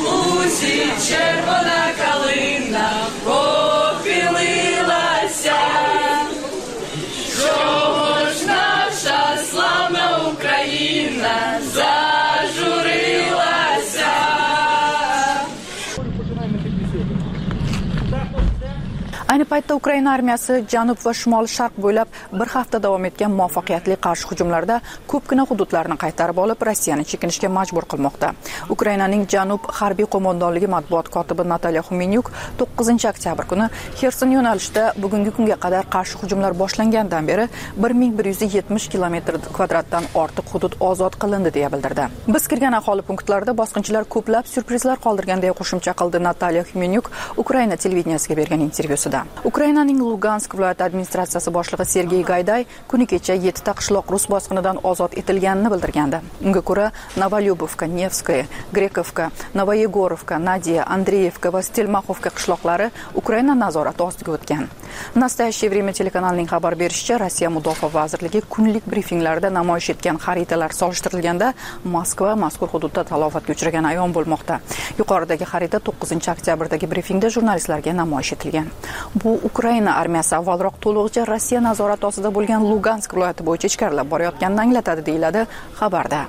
Ayni paytda Ukraina armiyasi janub va shimol sharq bo'ylab bir hafta davom etgan muvaffaqiyatli qarshi hujumlarda ko'pgina hududlarni qaytarib olib, Rossiyani chekinishga majbur qilmoqda. Ukrainaning janub harbiy qo'mondonligi matbuot kotibi Natalya Xumenyuk 9-oktyabr kuni Xerson yo'nalishida bugungi kunga qadar qarshi hujumlar boshlangandan beri 1170 km2dan ortiq hudud ozod qilindi deya bildirdi. Biz kirgan aholi punktlarida bosqinchilar ko'plab syurprizlar qoldirgan deya qo'shimcha qildi Natalya Xumenyuk Ukraina televideniyasiga bergan intervyusida. Ukrainaning Lugansk viloyati administratsiyasi boshlig'i Sergey Gayday kuni kecha 7 ta qishloq rus bosqinidan ozod etilganini bildirgandi. Unga ko'ra Novolyubovka, Nevskaya, Grekovka, Novoyegorovka, Nadiya, Andreyevka va Stelmaxovka qishloqlari Ukraina nazorati ostiga o'tgan. Nastoyashye время telekanalining xabar berishicha, Rossiya mudofaa vazirligi kunlik brifinglarda namoyish etgan xaritalar solishtirilganda Moskva mazkur hududda talofatga uchragan ayon bo'lmoqda. Yuqoridagi xarita 9-oktyabrdagi brifingda jurnalistlarga namoyish etilgan. Bu Ukraina armiyasi avvalroq to'lig'icha Rossiya nazorati ostida bo'lgan Lugansk viloyati bo'yicha ichkarilab borayotganini anglatadi, deyiladi xabarda.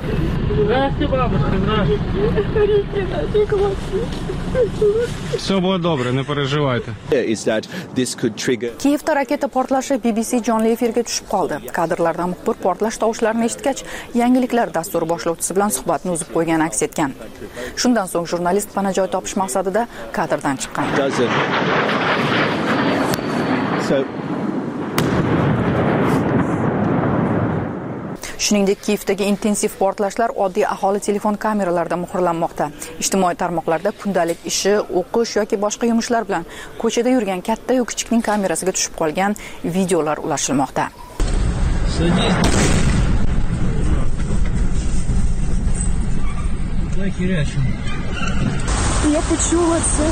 Все будет добре, не переживайте. Kiyevda raketa portlashi BBC jonli efirga tushib qoldi. Kadrlardan muxbir portlash tovushlarini eshitgach, yangiliklar dasturi boshlovchisi bilan suhbatni uzib qo'ygani aks etgan. Shundan so'ng jurnalist pana joy topish maqsadida kadrdan chiqqan. Shuningdek, Kiyevdagi intensiv portlashlar oddiy aholi telefon kameralarida muhrlanmoqda. Ijtimoiy tarmoqlarda kundalik ishi, o'qish yoki boshqa yumushlar bilan ko'chada yurgan katta yoki kichikning kamerasiga tushib qolgan videolar ulashilmoqda. Я почула це.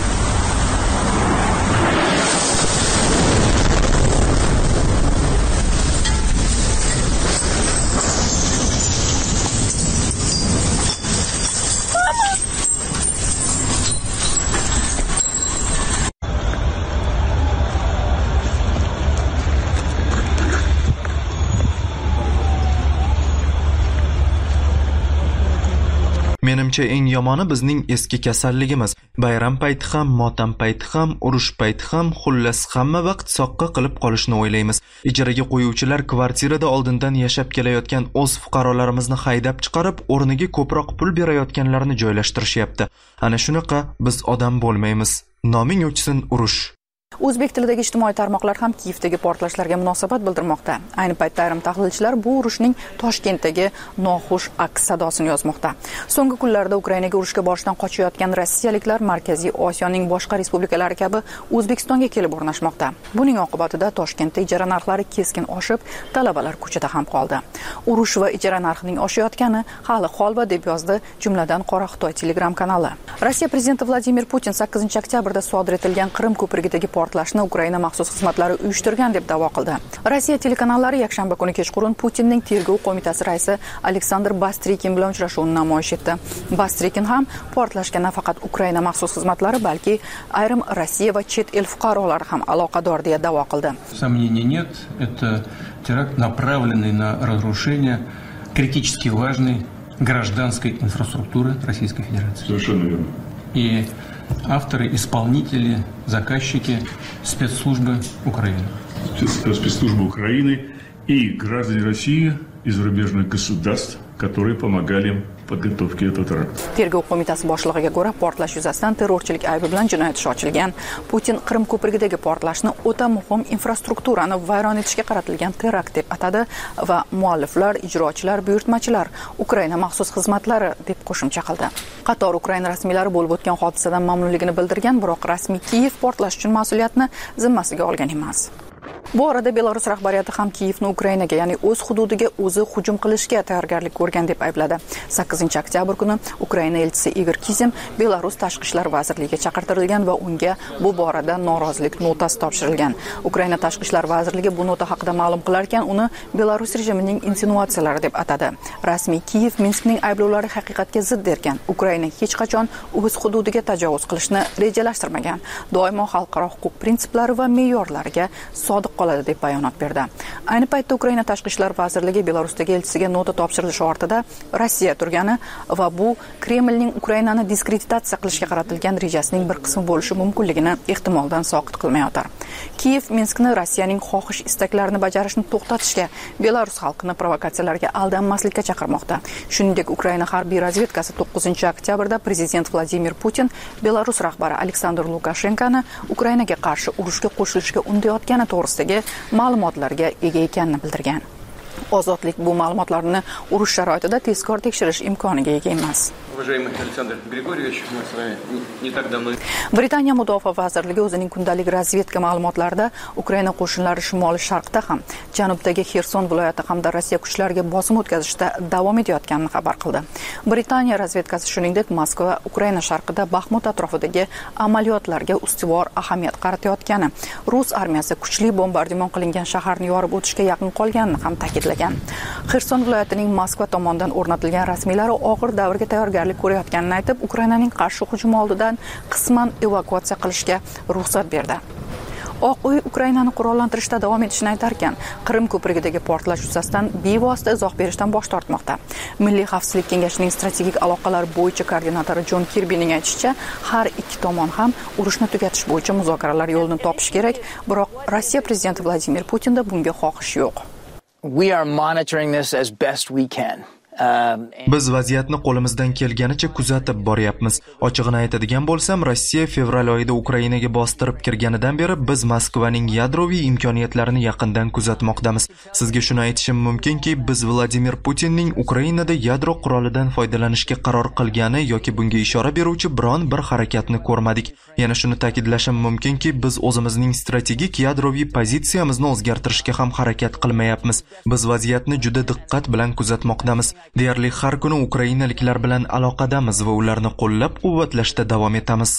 Menimcha eng yomoni bizning eski kasalligimiz. Bayram payti ham, motam payti ham, urush payti ham, xullas hamma vaqt soqqa qilib qolishni o'ylaymiz. Ijaraga qo'yuvchilar kvartirada oldindan yashab kelayotgan o'z fuqarolarimizni haydab chiqarib, o'rniga ko'proq pul berayotganlarni joylashtirishyapti. Ana shunaqa biz odam bo'lmaymiz. Noming o'chsin urush. O'zbek tilidagi ijtimoiy tarmoqlar ham Kiyevdagi portlashlarga munosabat bildirmoqda. Ayni paytda ayrim tahlilchilar bu urushning Toshkentdagi noxush aks sadosini yozmoqda. So'nggi kunlarda Ukrainaga urushga borishdan qochayotgan rossiyaliklar Markaziy Osiyoning boshqa respublikalari kabi O'zbekistonga kelib o'rnashmoqda. Buning oqibatida Toshkentda ijara narxlari keskin oshib, talabalar ko'chada ham qoldi. Urush va ijara narxining oshayotgani hali holva deb yozdi, jumladan Qora Xitoy Telegram kanali. Rossiya prezidenti Vladimir Putin 8-oktyabrda sodir etilgan Qrim ko'prigidagi portlashni Ukraina maxsus xizmatlari uyushtirgan deb da'vo qildi. Rossiya telekanallari yakshanba kuni kechqurun Putinning tergov qo'mitasi raisi Aleksandr Bastrikin bilan uchrashuvni namoyish etdi. Bastrikin ham portlashga nafaqat Ukraina maxsus xizmatlari, balki ayrim Rossiya va chet el fuqarolari ham aloqador deya da'vo qildi. Сомнений нет, это теракт, направленный на разрушение критически важной гражданской инфраструктуры Российской Федерации. Совершенно верно. И авторы, исполнители, заказчики спецслужбы Украины. Спецслужбы Украины и граждане России из зарубежных государств, которые помогали им в подготовке этого теракта. Tergov qo'mitasi boshlig'iga ko'ra, portlash yuzasidan terrorchilik aybi bilan jinoyat ishi ochilgan. Putin Qrim ko'prigidagi portlashni o'ta muhim infrastrukturani vayron etishga qaratilgan terakt deb atadi va mualliflar, ijrochilar, buyurtmachilar, Ukraina maxsus xizmatlari deb qo'shimcha qildi. Qator Ukraina rasmiylari bo'lib o'tgan hodisadan mamnunligini bildirgan, biroq rasmiy Kiyev portlash uchun mas'uliyatni zimmasiga olgan emas. Bu orada Belarus rahbariyati ham Kiyevni Ukrainaga, ya'ni o'z hududiga o'zi hujum qilishga tayyorgarlik ko'rgan deb aybladi. 8-oktyabr kuni Ukraina elchisi Igor Kizim Belarus tashqi ishlar vazirligiga chaqirtirilgan va unga bu borada norozilik notasi topshirilgan. Ukraina tashqi ishlar vazirligi bu nota haqida ma'lum qilar ekan, uni Belarus rejimining insinuatsiyalari deb atadi. Rasmiy Kiyev Minskning ayblovlari haqiqatga zid derkan. Ukraina hech qachon o'z hududiga tajovuz qilishni rejalashtirmagan. Doimo xalqaro huquq prinsiplari va me'yorlariga sodiq qoladi deb bayonot berdi. Ayni paytda Ukraina tashqi ishlar vazirligi Belarusdagi elchisiga nota topshirilishi ortida Rossiya turgani va bu Kremlning Ukrainani diskreditatsiya qilishga qaratilgan rejasining bir qismi bo'lishi mumkinligini ehtimoldan soqit qilmayotir. Kiyev Minskni Rossiyaning xohish istaklarini bajarishni to'xtatishga, Belarus xalqini provokatsiyalarga aldanmaslikka chaqirmoqda. Shuningdek, Ukraina harbiy razvedkasi 9-oktyabrda prezident Vladimir Putin Belarus rahbari Aleksandr Lukashenkoni Ukrainaga qarshi urushga qo'shilishga undayotgani to'g'risidagi ma'lumotlarga ega ekanini bildirgan. Ozodlik bu ma'lumotlarni urush sharoitida tezkor tekshirish imkoniga ega emas. Britaniya Mudofaa vazirligi o'zining kundalik razvedka ma'lumotlarida Ukraina qo'shinlari shimoliy sharqda ham, janubdagi Xerson viloyati hamda Rossiya kuchlariga bosim o'tkazishda davom etayotganini xabar qildi. Britaniya razvedkasi shuningdek Moskva Ukraina sharqida Baxmut atrofidagi amaliyotlarga ustuvor ahamiyat qaratayotgani, Rus armiyasi kuchli bombardimon qilingan shaharni yorib o'tishga yaqin qolganini ham ta'kidlagan. Xerson viloyatining Moskva tomonidan o'rnatilgan rasmiylari og'ir davrga tayyorgarlik ko'rayotganini aytib, Ukrainaning qarshi hujumi oldidan qisman evakuatsiya qilishga ruxsat berdi. Oq uy Ukrainani qurollantirishda davom etishini aytar ekan, Qrim ko'prigidagi portlash yuzasidan bevosita izoh berishdan bosh tortmoqda. Milliy xavfsizlik kengashining strategik aloqalar bo'yicha koordinatori Jon Kirbining aytishicha, har ikki tomon ham urushni tugatish bo'yicha muzokaralar yo'lini topish kerak, biroq Rossiya prezidenti Vladimir Putinda bunga xohish yo'q. We are monitoring this as best we can. Biz vaziyatni qo'limizdan kelganicha kuzatib boryapmiz. Ochig'ini aytadigan bo'lsam, Rossiya fevral oyida Ukrainaga bostirib kirganidan beri biz Moskvaning yadroviy imkoniyatlarini yaqindan kuzatmoqdamiz. Sizga shuni aytishim mumkinki, biz Vladimir Putinning Ukrainada yadro qurolidan foydalanishga qaror qilgani yoki bunga ishora beruvchi biron bir harakatni ko'rmadik. Yana shuni ta'kidlashim mumkinki, biz o'zimizning strategik yadroviy pozitsiyamizni o'zgartirishga ham harakat qilmayapmiz. Biz vaziyatni juda diqqat bilan kuzatmoqdamiz. Deyarli har kuni ukrainaliklar bilan aloqadamiz va ularni qo'llab-quvvatlashda davom etamiz.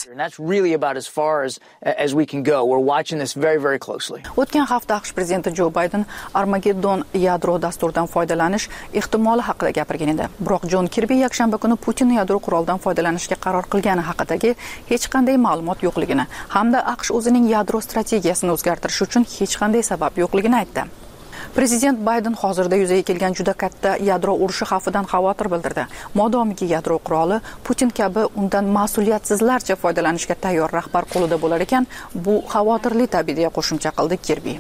O'tgan hafta AQSh prezidenti Jo Bayden Armageddon yadro dasturidan foydalanish ehtimoli haqida gapirgan edi. Biroq Jon Kirbi yakshanba kuni Putin yadro qurolidan foydalanishga qaror qilgani haqidagi hech qanday ma'lumot yo'qligini hamda AQSh o'zining yadro strategiyasini o'zgartirish uchun hech qanday sabab yo'qligini aytdi. Prezident Bayden hozirda yuzaga kelgan juda katta yadro urushi xavfidan xavotir bildirdi. Modomiki yadro quroli Putin kabi undan mas'uliyatsizlarcha foydalanishga tayyor rahbar qo'lida bo'lar ekan, bu xavotirli tabiiy deya qo'shimcha qildi Kirbi.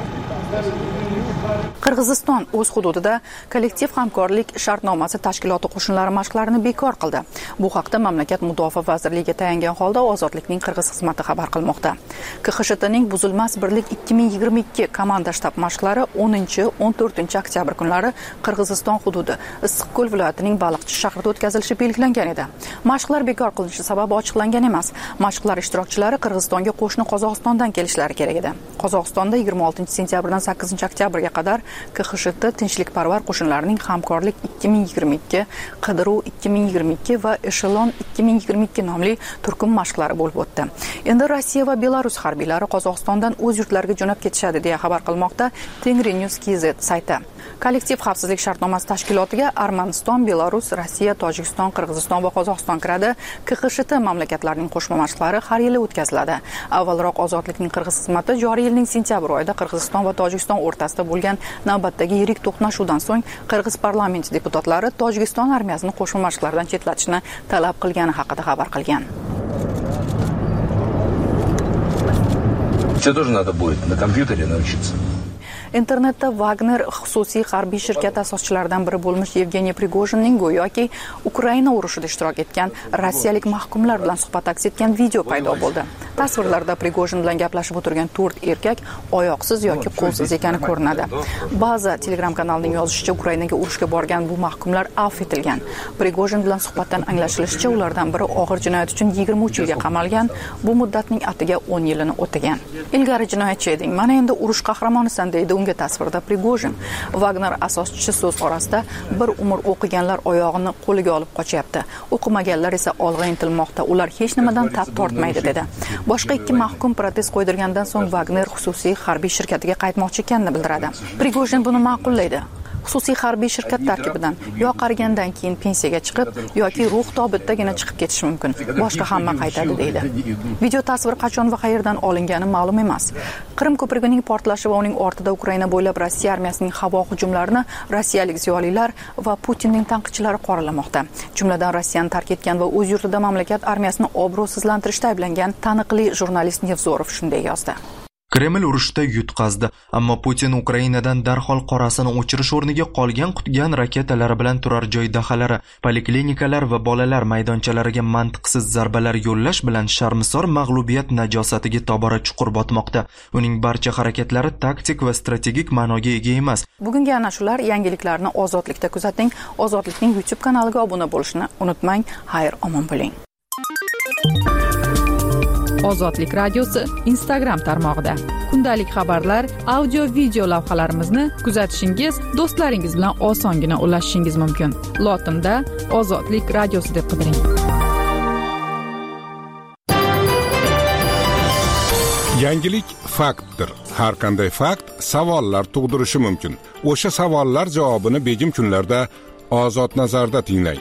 Qirg'iziston o'z hududida kollektiv hamkorlik shartnomasi tashkiloti qo'shinlari mashqlarini bekor qildi. Bu haqda mamlakat mudofaa vazirligiga tayangan holda Ozodlikning Qirg'iz xizmati xabar qilmoqda. KXSHTning Buzilmas birlik 2022 komanda shtab mashqlari 10-14 oktyabr kunlari Qirg'iziston hududi Issiqko'l viloyatining Baliqchi shahrida o'tkazilishi belgilangan edi. Mashqlar bekor qilinishi sababi ochiqlangan emas. Mashqlar ishtirokchilari Qirg'izistonga qo'shni Qozog'istondan kelishlari kerak edi. Qozog'istonda 26 sentyabrdan 8 oktyabrga qadar KXSHT tinchlikparvar qo'shinlarining hamkorlik 2022, qidiruv 2022 va Echelon 2022 nomli turkum mashqlari bo'lib o'tdi. Endi Rossiya va Belarus harbiylari Qozog'istondan o'z yurtlariga jo'nab ketishadi deya xabar qilmoqda Tengrinews.kz sayti. Kollektiv xavfsizlik shartnomasi tashkilotiga Armaniston, Belarus, Rossiya, Tojikiston, Qirg'iziston va Qozog'iston kiradi. KXSHT mamlakatlarining qo'shma mashqlari har yili o'tkaziladi. Avvalroq ozodlikning qirg'iz xizmati joriy yilning sentyabr oyida Qirg'iziston va Tojikiston o'rtasida bo'lgan navbatdagi yirik to'qnashuvdan so'ng Qirg'iz parlamenti deputatlari Tojikiston armiyasini qo'shma mashqlardan chetlatishni talab qilgani haqida xabar qilgan. Тебе тоже надо будет на компьютере научиться. Internetda Wagner xususiy harbiy shirkati asoschilaridan biri bo'lmish Yevgeniy Prigojinning go'yoki Ukraina urushida ishtirok etgan rossiyalik mahkumlar bilan suhbat aks etgan video paydo bo'ldi. Tasvirlarda Prigojin bilan gaplashib o'tirgan 4 erkak oyoqsiz yoki qo'lsiz ekani ko'rinadi. Ba'zi Telegram kanalining yozishicha Ukrainaga urushga borgan bu mahkumlar afv etilgan. Prigojin bilan suhbatdan anglashilishicha ulardan biri og'ir jinoyat uchun 23 yilga qamalgan, bu muddatning atiga 10 yilini o'tagan. Ilgari jinoyatchi eding, mana endi urush qahramonisan deydi unga tasvirda Prigojin. Wagner asoschisi so'z orasida bir umr o'qiganlar oyog'ini qo'liga olib qochyapti. O'qimaganlar esa olg'a intilmoqda. Ular hech nimadan tap tortmaydi dedi. Boshqa ikki mahkum protest qo'ydirgandan so'ng Wagner xususiy harbiy shirkatiga qaytmoqchi ekanini bildiradi. Prigojin buni ma'qullaydi. Xususiy harbiy shirkat tarkibidan yo qarigandan keyin pensiyaga chiqib yoki ruh tobutdagina chiqib ketish mumkin. Boshqa hamma qaytadi deydi. Video tasvir qachon va qayerdan olingani ma'lum emas. Qrim ko'prigining portlashi va uning ortida Ukraina bo'ylab Rossiya armiyasining havo hujumlarini rossiyalik ziyolilar va Putinning tanqidchilari qoralamoqda. Jumladan Rossiyani tark etgan va o'z yurtida mamlakat armiyasini obro'sizlantirishda ayblangan taniqli jurnalist Nevzorov shunday yozdi. Kreml urushda yutqazdi, ammo Putin Ukrainadan darhol qorasini o'chirish o'rniga qolgan qutgan raketalari bilan turar joy dahalari, poliklinikalar va bolalar maydonchalariga mantiqsiz zarbalar yo'llash bilan sharmisor mag'lubiyat najosatiga tobora chuqur botmoqda. Uning barcha harakatlari taktik va strategik ma'noga ega emas. Bugungi ana shular yangiliklarni Ozodlikda kuzating. Ozodlikning YouTube kanaliga obuna bo'lishni unutmang. Xayr, omon bo'ling. Ozodlik radiosi Instagram tarmog'ida kundalik xabarlar, audio video lavhalarimizni kuzatishingiz, do'stlaringiz bilan osongina ulashishingiz mumkin. Lotinda Ozodlik radiosi deb qidiring. Yangilik faktdir. Har qanday fakt savollar tug'dirishi mumkin. O'sha savollar javobini begim kunlarda Ozod nazarda tinglang.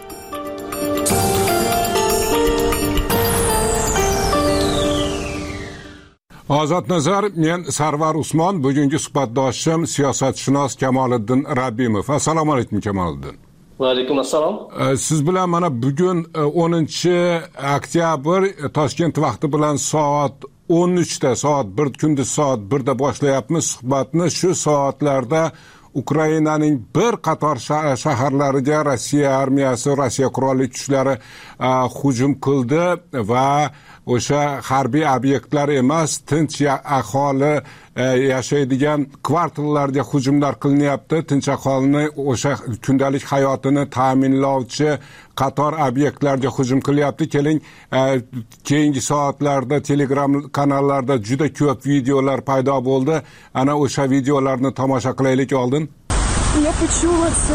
Ozod nazar, men Sarvar Usmon, bugungi suhbatdoshim siyosatshunos Kamoliddin Rabbimov. Assalomu alaykum Kamoliddin. Va alaykum assalom. Siz bilan mana bugun 10-oktyabr Toshkent vaqti bilan soat 13 da, soat 1 kunduz soat 1 da boshlayapmiz suhbatni. Shu soatlarda Ukrainaning bir qator shaharlariga Rossiya armiyasi, Rossiya qurolli kuchlari hujum qildi va o'sha harbiy obyektlar emas, tinch aholi yashaydigan kvartallarga hujumlar qilinyapti. Tinch aholini o'sha kundalik hayotini ta'minlovchi qator obyektlarga hujum qilyapti. Keling, keyingi soatlarda Telegram kanallarda juda ko'p videolar paydo bo'ldi. Ana o'sha videolarni tomosha qilaylik oldin. Я почула все.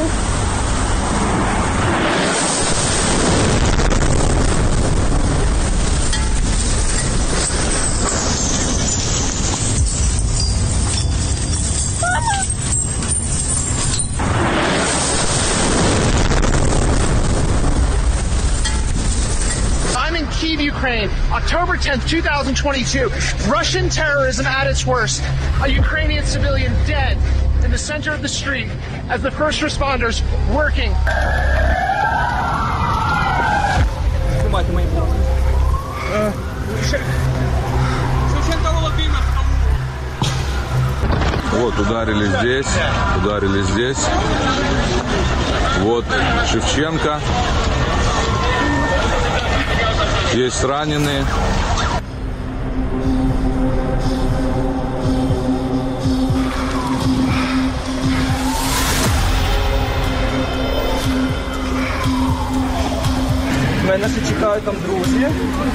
Ukraine, October 10th, 2022. Russian terrorism at its worst. A Ukrainian civilian dead in the center of the street as the first responders working. Вот, ударили здесь. Вот Шевченко. Есть раненые. Наши читают там друзья.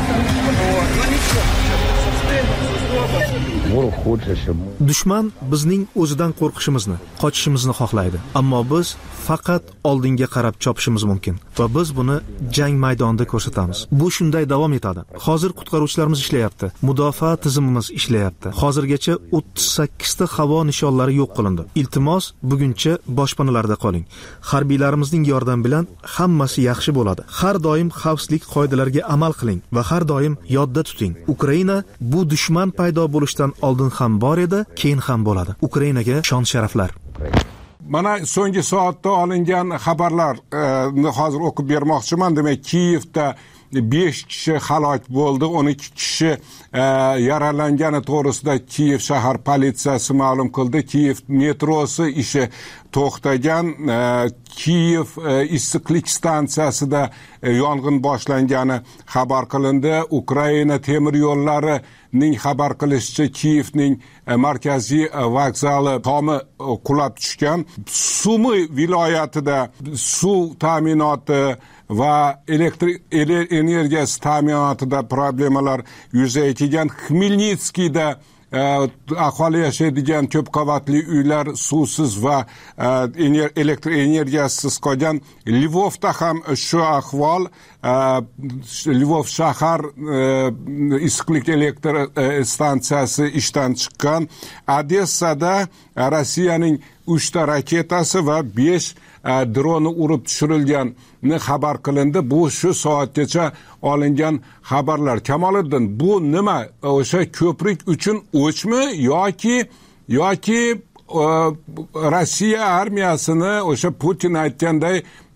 Dushman bizning o'zidan qo'rqishimizni, qochishimizni xohlaydi. Ammo biz faqat oldinga qarab chopishimiz mumkin va biz buni jang maydonida ko'rsatamiz. Bu shunday davom etadi. Hozir qutqaruvchilarimiz ishlayapti. Mudofaa tizimimiz ishlayapti. Hozirgacha 38 ta havo nishonlari yo'q qilindi. Iltimos, buguncha boshpanalarda qoling. Harbiylarimizning yordami bilan hammasi yaxshi bo'ladi. Har doim xavfsizlik qoidalariga amal qiling va har doim yodda tuting. Ukraina bu dushman paydo bo'lishidan oldin ham bor edi, keyin ham bo'ladi. Ukrainaga shon sharaflar. Mana so'nggi soatda olingan xabarlarni hozir o'qib bermoqchiman. Demak, Kiyevda 5 kishi halok bo'ldi, 12 kishi yaralangani to'g'risida Kiyev shahar politsiyasi ma'lum qildi. Kiyev metrosi ishi to'xtagan. Kiyev issiqlik stansiyasida yong'in boshlangani xabar qilindi. Ukraina temir yo'llarining xabar qilishicha Kiyevning markaziy vokzali tomi qulab tushgan. Sumi viloyatida suv ta'minoti va elektr energiyasi ta'minotida problemlar yuzaga kelgan. Xmelnitskiyda aholi yashaydigan ko'p qavatli uylar suvsiz va elektr energiyasiz qolgan. Lvovda ham shu ahvol. Lvov shahar issiqlik elektr stansiyasi ishdan chiqqan. Odessada Rossiyaning 3 ta raketasi va 5 droni urib tushirilgani xabar qilindi. Bu shu soatgacha olingan xabarlar. Kamoliddin, bu nima? O'sha ko'prik uchun o'chmi yoki Rossiya armiyasini o'sha Putin aytganday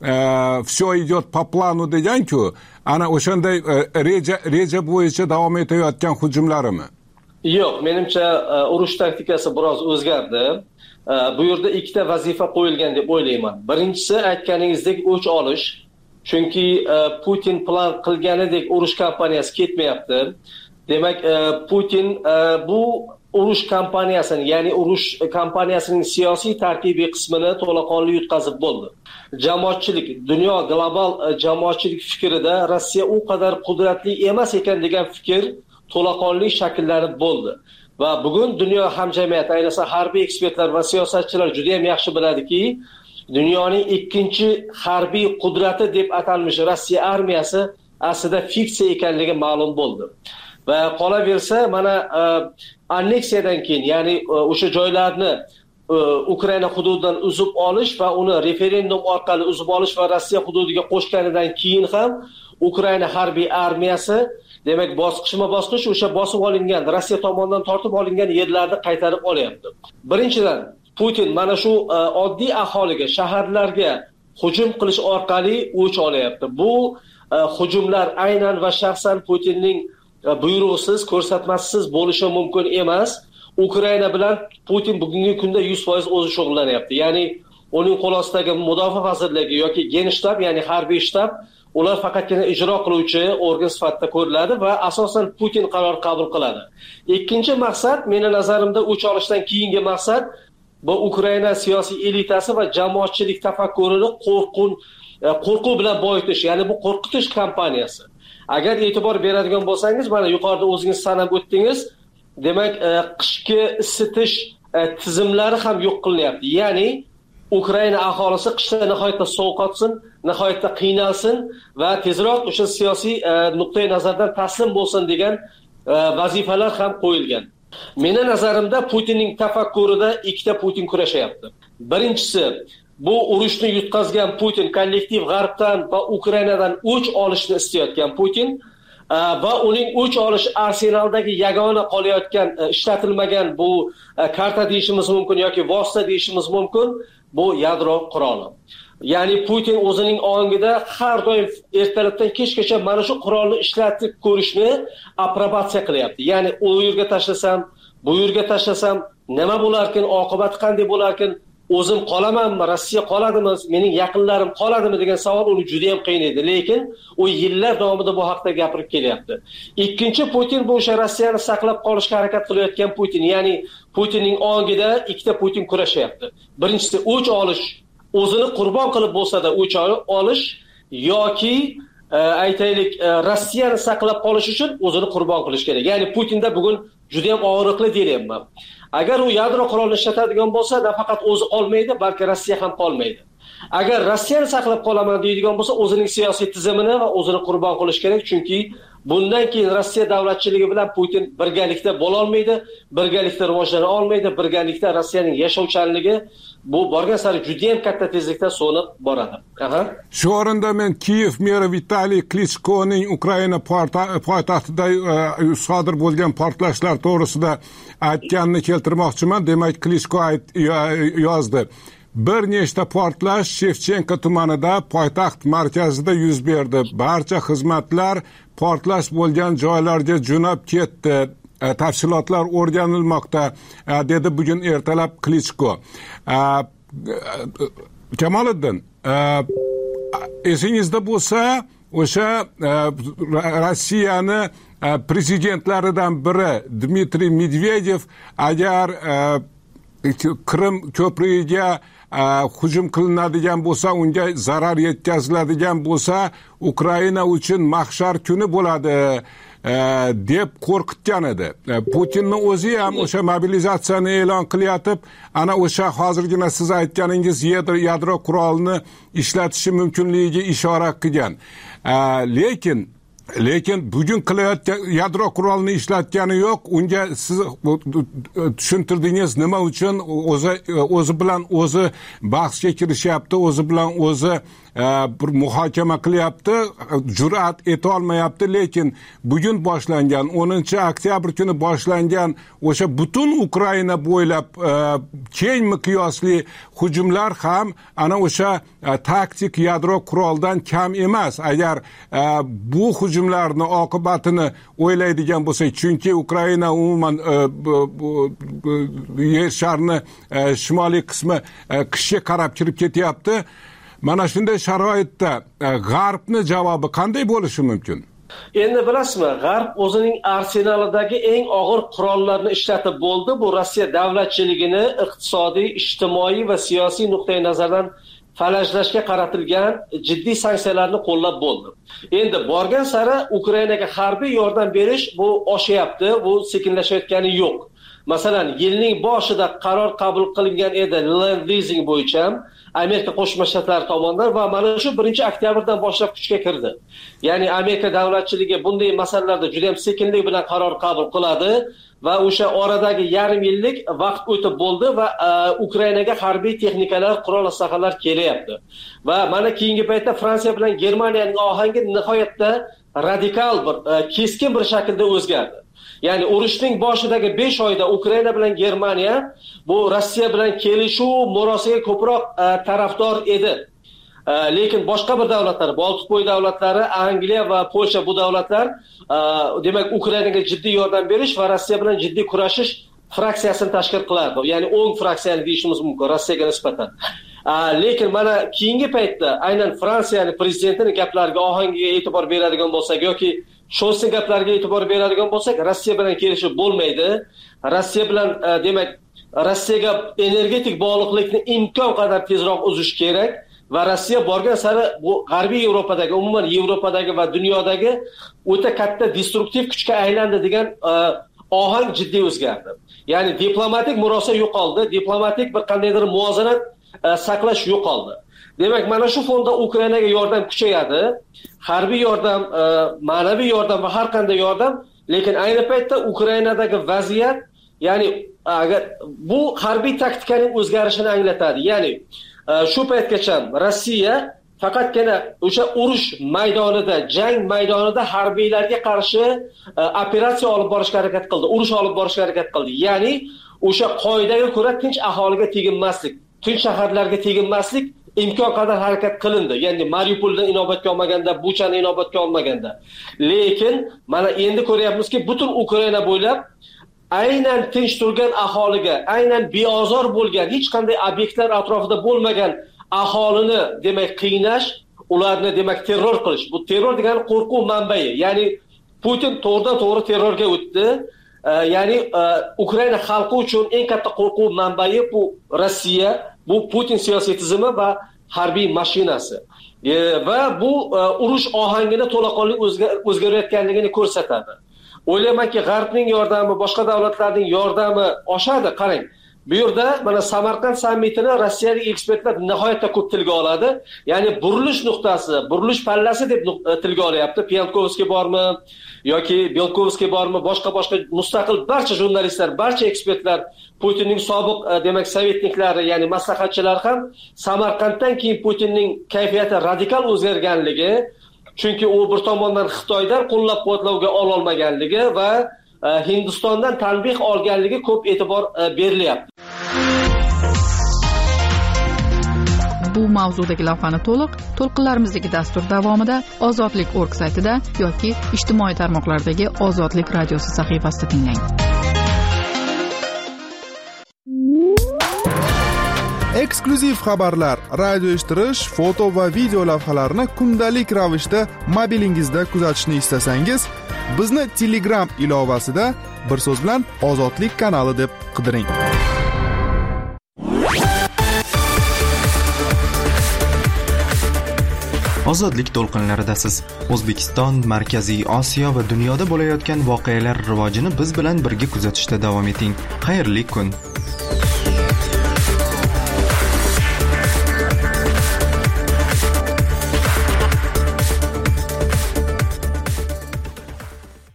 все идет по плану degan-ku, ana o'shanday reja bo'yicha davom etayotgan hujumlarimi? Yo'q, menimcha urush taktikasi biroz o'zgardi. Bu yerda ikkita vazifa qo'yilgan deb o'ylayman. Birinchisi aytganingizdek o'ch olish. Chunki Putin plan qilganidek urush kampaniyasi ketmayapti. Demak, Putin bu urush kampaniyasini, ya'ni urush kampaniyasining siyosiy tarkibiy qismini to'laqonli yutqazib bo'ldi. Jamoatchilik, dunyo global jamoatchilik fikrida Rossiya u qadar qudratli emas ekan degan fikr to'laqonli shakllanib bo'ldi. Va bugun dunyo hamjamiyati, ayniqsa harbiy ekspertlar va siyosatchilar juda ham yaxshi biladiki, dunyoning ikkinchi harbiy qudrati deb atalmish Rossiya armiyasi aslida fiksiya ekanligi ma'lum bo'ldi. Va qolaversa, mana anneksiyadan keyin, ya'ni o'sha joylarni Ukraina hududidan uzib olish va uni referendum orqali uzib olish va Rossiya hududiga qo'shganidan keyin ham Ukraina harbiy armiyasi demak bosqichma-bosqich o'sha bosib olingan, Rossiya tomonidan tortib olingan yerlarni qaytarib olyapti. Birinchidan Putin mana shu oddiy aholiga, shaharlarga hujum qilish orqali o'ch olyapti. Bu hujumlar aynan va shaxsan Putinning buyrug'isiz, ko'rsatmasisiz bo'lishi mumkin emas. Ukraina bilan Putin bugungi kunda 100% o'zi shug'ullanyapti. Ya'ni uning qo'l ostidagi mudofaa vazirligi yoki Genshtab, ya'ni harbiy shtab, ular faqatgina ijro qiluvchi organ sifatida ko'riladi va asosan Putin qaror qabul qiladi. Ikkinchi maqsad, meni nazarimda o'ch olishdan keyingi maqsad bu Ukraina siyosiy elitasi va jamoatchilik tafakkurini qo'rquv bilan boyitish, ya'ni bu qo'rqitish kampaniyasi. Agar e'tibor beradigan bo'lsangiz, mana yuqorida o'zingiz sanab o'tdingiz, demak qishki isitish tizimlari ham yo'q qilinyapti. Ya'ni Ukraina aholisi qishda nihoyatda sovqotsin, nihoyatda qiynalsin va tezroq o'sha siyosiy nuqtai nazardan taslim bo'lsin degan vazifalar ham qo'yilgan. Meni nazarimda Putinning tafakkurida ikkita Putin kurashayapti. Birinchisi, bu urushni yutqazgan Putin kollektiv g'arbdan va Ukrainadan o'ch olishni istayotgan Putin va uning o'ch olish arsenaldagi yagona qolayotgan ishlatilmagan bu karta deyishimiz mumkin yoki vosita deyishimiz mumkin, bu yadro quroli. Ya'ni Putin o'zining ongida har doim ertalabdan kechgacha mana shu qurolni ishlatib ko'rishni aprobatsiya qilyapti. Ya'ni u yerga tashlasam, bu yerga tashlasam nima bo'larkin, oqibati qanday bo'larkin, o'zim qolamanmi, Rossiya qoladimi, mening yaqinlarim qoladimi degan savol uni juda ham qiynaydi. Lekin u yillar davomida bu haqda gapirib kelyapti. Ikkinchi Putin bu o'sha Rossiyani saqlab qolishga harakat qilayotgan Putin. Ya'ni Putinning ongida ikkita Putin kurashyapti. Birinchisi o'ch olish, o'zini qurbon qilib bo'lsa-da o'ch olish yoki aytaylik Rossiyani saqlab qolish uchun o'zini qurbon qilish kerak. Ya'ni Putinda bugun juda ham og'riqli deyapman. Agar u yadro qurolini ishlatadigan bo'lsa, nafaqat o'zi qolmaydi, balki Rossiya ham qolmaydi. Agar Rossiyani saqlab qolaman deydigan bo'lsa, o'zining siyosiy tizimini va o'zini qurbon qilish kerak, chunki bundan keyin Rossiya davlatchiligi bilan Putin birgalikda bo'la olmaydi, birgalikda rivojlana olmaydi, birgalikda Rossiyaning yashovchanligi bu borgan sari juda ham katta tezlikda so'nib boradi. Shu o'rinda men Kiyev meri Vitaliy Klichkoning Ukraina poytaxtida sodir bo'lgan portlashlar to'g'risida aytganini keltirmoqchiman. Demak, Klichko yozdi. Bir nechta portlash Shevchenko tumanida poytaxt markazida yuz berdi. Barcha xizmatlar portlash bo'lgan joylarga jo'nab ketdi. Tafsilotlar o'rganilmoqda, dedi bugun ertalab Klichko. Kamoliddin, esingizda bo'lsa, o'sha Rossiyani prezidentlaridan biri Dmitriy Medvedev agar Krim ko'prigiga hujum qilinadigan bo'lsa, unga zarar yetkaziladigan bo'lsa, Ukraina uchun mahshar kuni bo'ladi deb qo'rqitgan edi. Putinning o'zi ham o'sha mobilizatsiyani e'lon qilyotib, ana o'sha hozirgina siz aytganingiz yadro qurolini ishlatishi mumkinligiga ishora qilgan. Lekin bugun qilayotgan yadro qurolini ishlatgani yo'q. Unga siz tushuntirdingiz nima uchun o'zi bilan o'zi bahsga kirishyapti, o'zi bilan o'zi bir muhokama qilyapti, jur'at eta olmayapti. Lekin bugun boshlangan 10-oktyabr kuni boshlangan o'sha butun Ukraina bo'ylab keng miqyosli hujumlar ham ana o'sha taktik yadro quroldan kam emas. Agar bu hujumlarni oqibatini o'ylaydigan bo'lsak, chunki Ukraina umuman yer sharni shimoliy qismi qishga qarab kirib ketyapti. Mana shunday sharoitda G'arbning javobi qanday bo'lishi mumkin? Endi bilasizmi, G'arb o'zining arsenalidagi eng og'ir qurollarni ishlatib bo'ldi. Bu Rossiya davlatchiligini iqtisodiy, ijtimoiy va siyosiy nuqtai nazardan falajlashga qaratilgan jiddiy sanksiyalarni qo'llab bo'ldi. Endi borgan sari Ukrainaga harbiy yordam berish bu oshyapti, bu sekinlashayotgani yo'q. Masalan, yilning boshida qaror qabul qilingan edi land leasing bo'yicha Amerika Qo'shma Shtatlari tomonidan va mana shu 1-oktyabrdan boshlab kuchga kirdi. Ya'ni Amerika davlatchiligi bunday masalalarda juda ham sekinlik bilan qaror qabul qiladi va o'sha oradagi yarim yillik vaqt o'tib bo'ldi va Ukrainaga harbiy texnikalar, qurol aslahalar kelyapti. Va mana keyingi paytda Fransiya bilan Germaniyaning ohangi nihoyatda radikal bir keskin bir shaklda o'zgardi. Ya'ni urushning boshidagi 5 oyda Ukraina bilan Germaniya bu Rossiya bilan kelishuv murosasiga ko'proq tarafdor edi. Lekin boshqa bir davlatlar, Boltiqbo'yi davlatlari, Angliya va Polsha bu davlatlar demak Ukrainaga jiddiy yordam berish va Rossiya bilan jiddiy kurashish fraksiyasini tashkil qilardi. Ya'ni o'ng fraksiyani deyishimiz mumkin Rossiyaga nisbatan. Lekin mana keyingi paytda aynan Fransiyaning prezidentining gaplariga, ohangiga e'tibor beradigan bo'lsak yoki Sho'sning gaplariga e'tibor beradigan bo'lsak, Rossiya bilan kelishib bo'lmaydi. Rossiya bilan demak Rossiyaga energetik bog'liqlikni imkon qadar tezroq uzish kerak va Rossiya borgan sari bu G'arbiy Yevropadagi, umuman Yevropadagi va dunyodagi o'ta katta destruktiv kuchga aylandi degan ohang jiddiy o'zgardi. Ya'ni diplomatik murosa yo'qoldi, diplomatik bir qandaydir muvozanat saqlash yo'qoldi. Demak, mana shu fonda Ukrainaga yordam kuchayadi. Harbiy yordam, ma'naviy yordam va har qanday yordam, lekin ayni paytda Ukrainadagi vaziyat, ya'ni agar bu harbiy taktikaning o'zgarishini anglatadi. Ya'ni shu paytgacha Rossiya faqatgina o'sha urush maydonida, jang maydonida harbiylarga qarshi operatsiya olib borishga harakat qildi, urush olib borishga harakat qildi. Ya'ni o'sha qoidaga ko'ra tinch aholiga teginmaslik, tinch shaharlarga teginmaslik imkon qadar harakat qilindi. Ya'ni Mariupoldan inobatga olmaganda, Buchani inobatga olmaganda. Lekin mana endi ko'ryapmizki, butun Ukraina bo'ylab aynan tinch turgan aholiga, aynan beozor bo'lgan, hech qanday obyektlar atrofida bo'lmagan aholini demak qiynash, ularni demak terror qilish. Bu terror degani qo'rquv manbai. Ya'ni Putin to'g'ridan-to'g'ri terrorga o'tdi. Ya'ni Ukraina xalqi uchun eng katta qo'rquv manbai bu Rossiya, bu Putin siyosiy tizimi va harbiy mashinasi. va bu urush ohangini to'laqonli o'zgarayotganligini ko'rsatadi. O'ylaymanki, G'arbning yordami, boshqa davlatlarning yordami oshadi. Qarang, bu yerda mana Samarqand sammitini rossiyalik ekspertlar nihoyatda ko'p tilga oladi. Ya'ni burilish nuqtasi, burilish pallasi deb tilga olyapti. Pyankovskiy bormi yoki Belkovskiy bormi, boshqa mustaqil barcha jurnalistlar, barcha ekspertlar, Putinning sobiq demak sovetniklari, ya'ni maslahatchilar ham Samarqanddan keyin Putinning kayfiyati radikal o'zgarganligi, chunki u bir tomondan Xitoydan qo'llab-quvvatlovga ololmaganligi va Hindistondan tanbeh olganligi ko'p e'tibor berilyapti. Bu mavzudagi lavhani to'lqinlarimizdagi dastur davomida Ozodlik.org saytida yoki ijtimoiy tarmoqlardagi Ozodlik radiosi sahifasida tinglang. Eksklyuziv xabarlar, radio eshittirish, foto va video lavhalarni kundalik ravishda mobilingizda kuzatishni istasangiz, bizni Telegram ilovasida bir so'z bilan Ozodlik kanali deb qidiring. Ozodlik to'lqinlaridasiz. O'zbekiston, Markaziy Osiyo va dunyoda bo'layotgan voqealar rivojini biz bilan birga kuzatishda davom eting. Xayrli kun.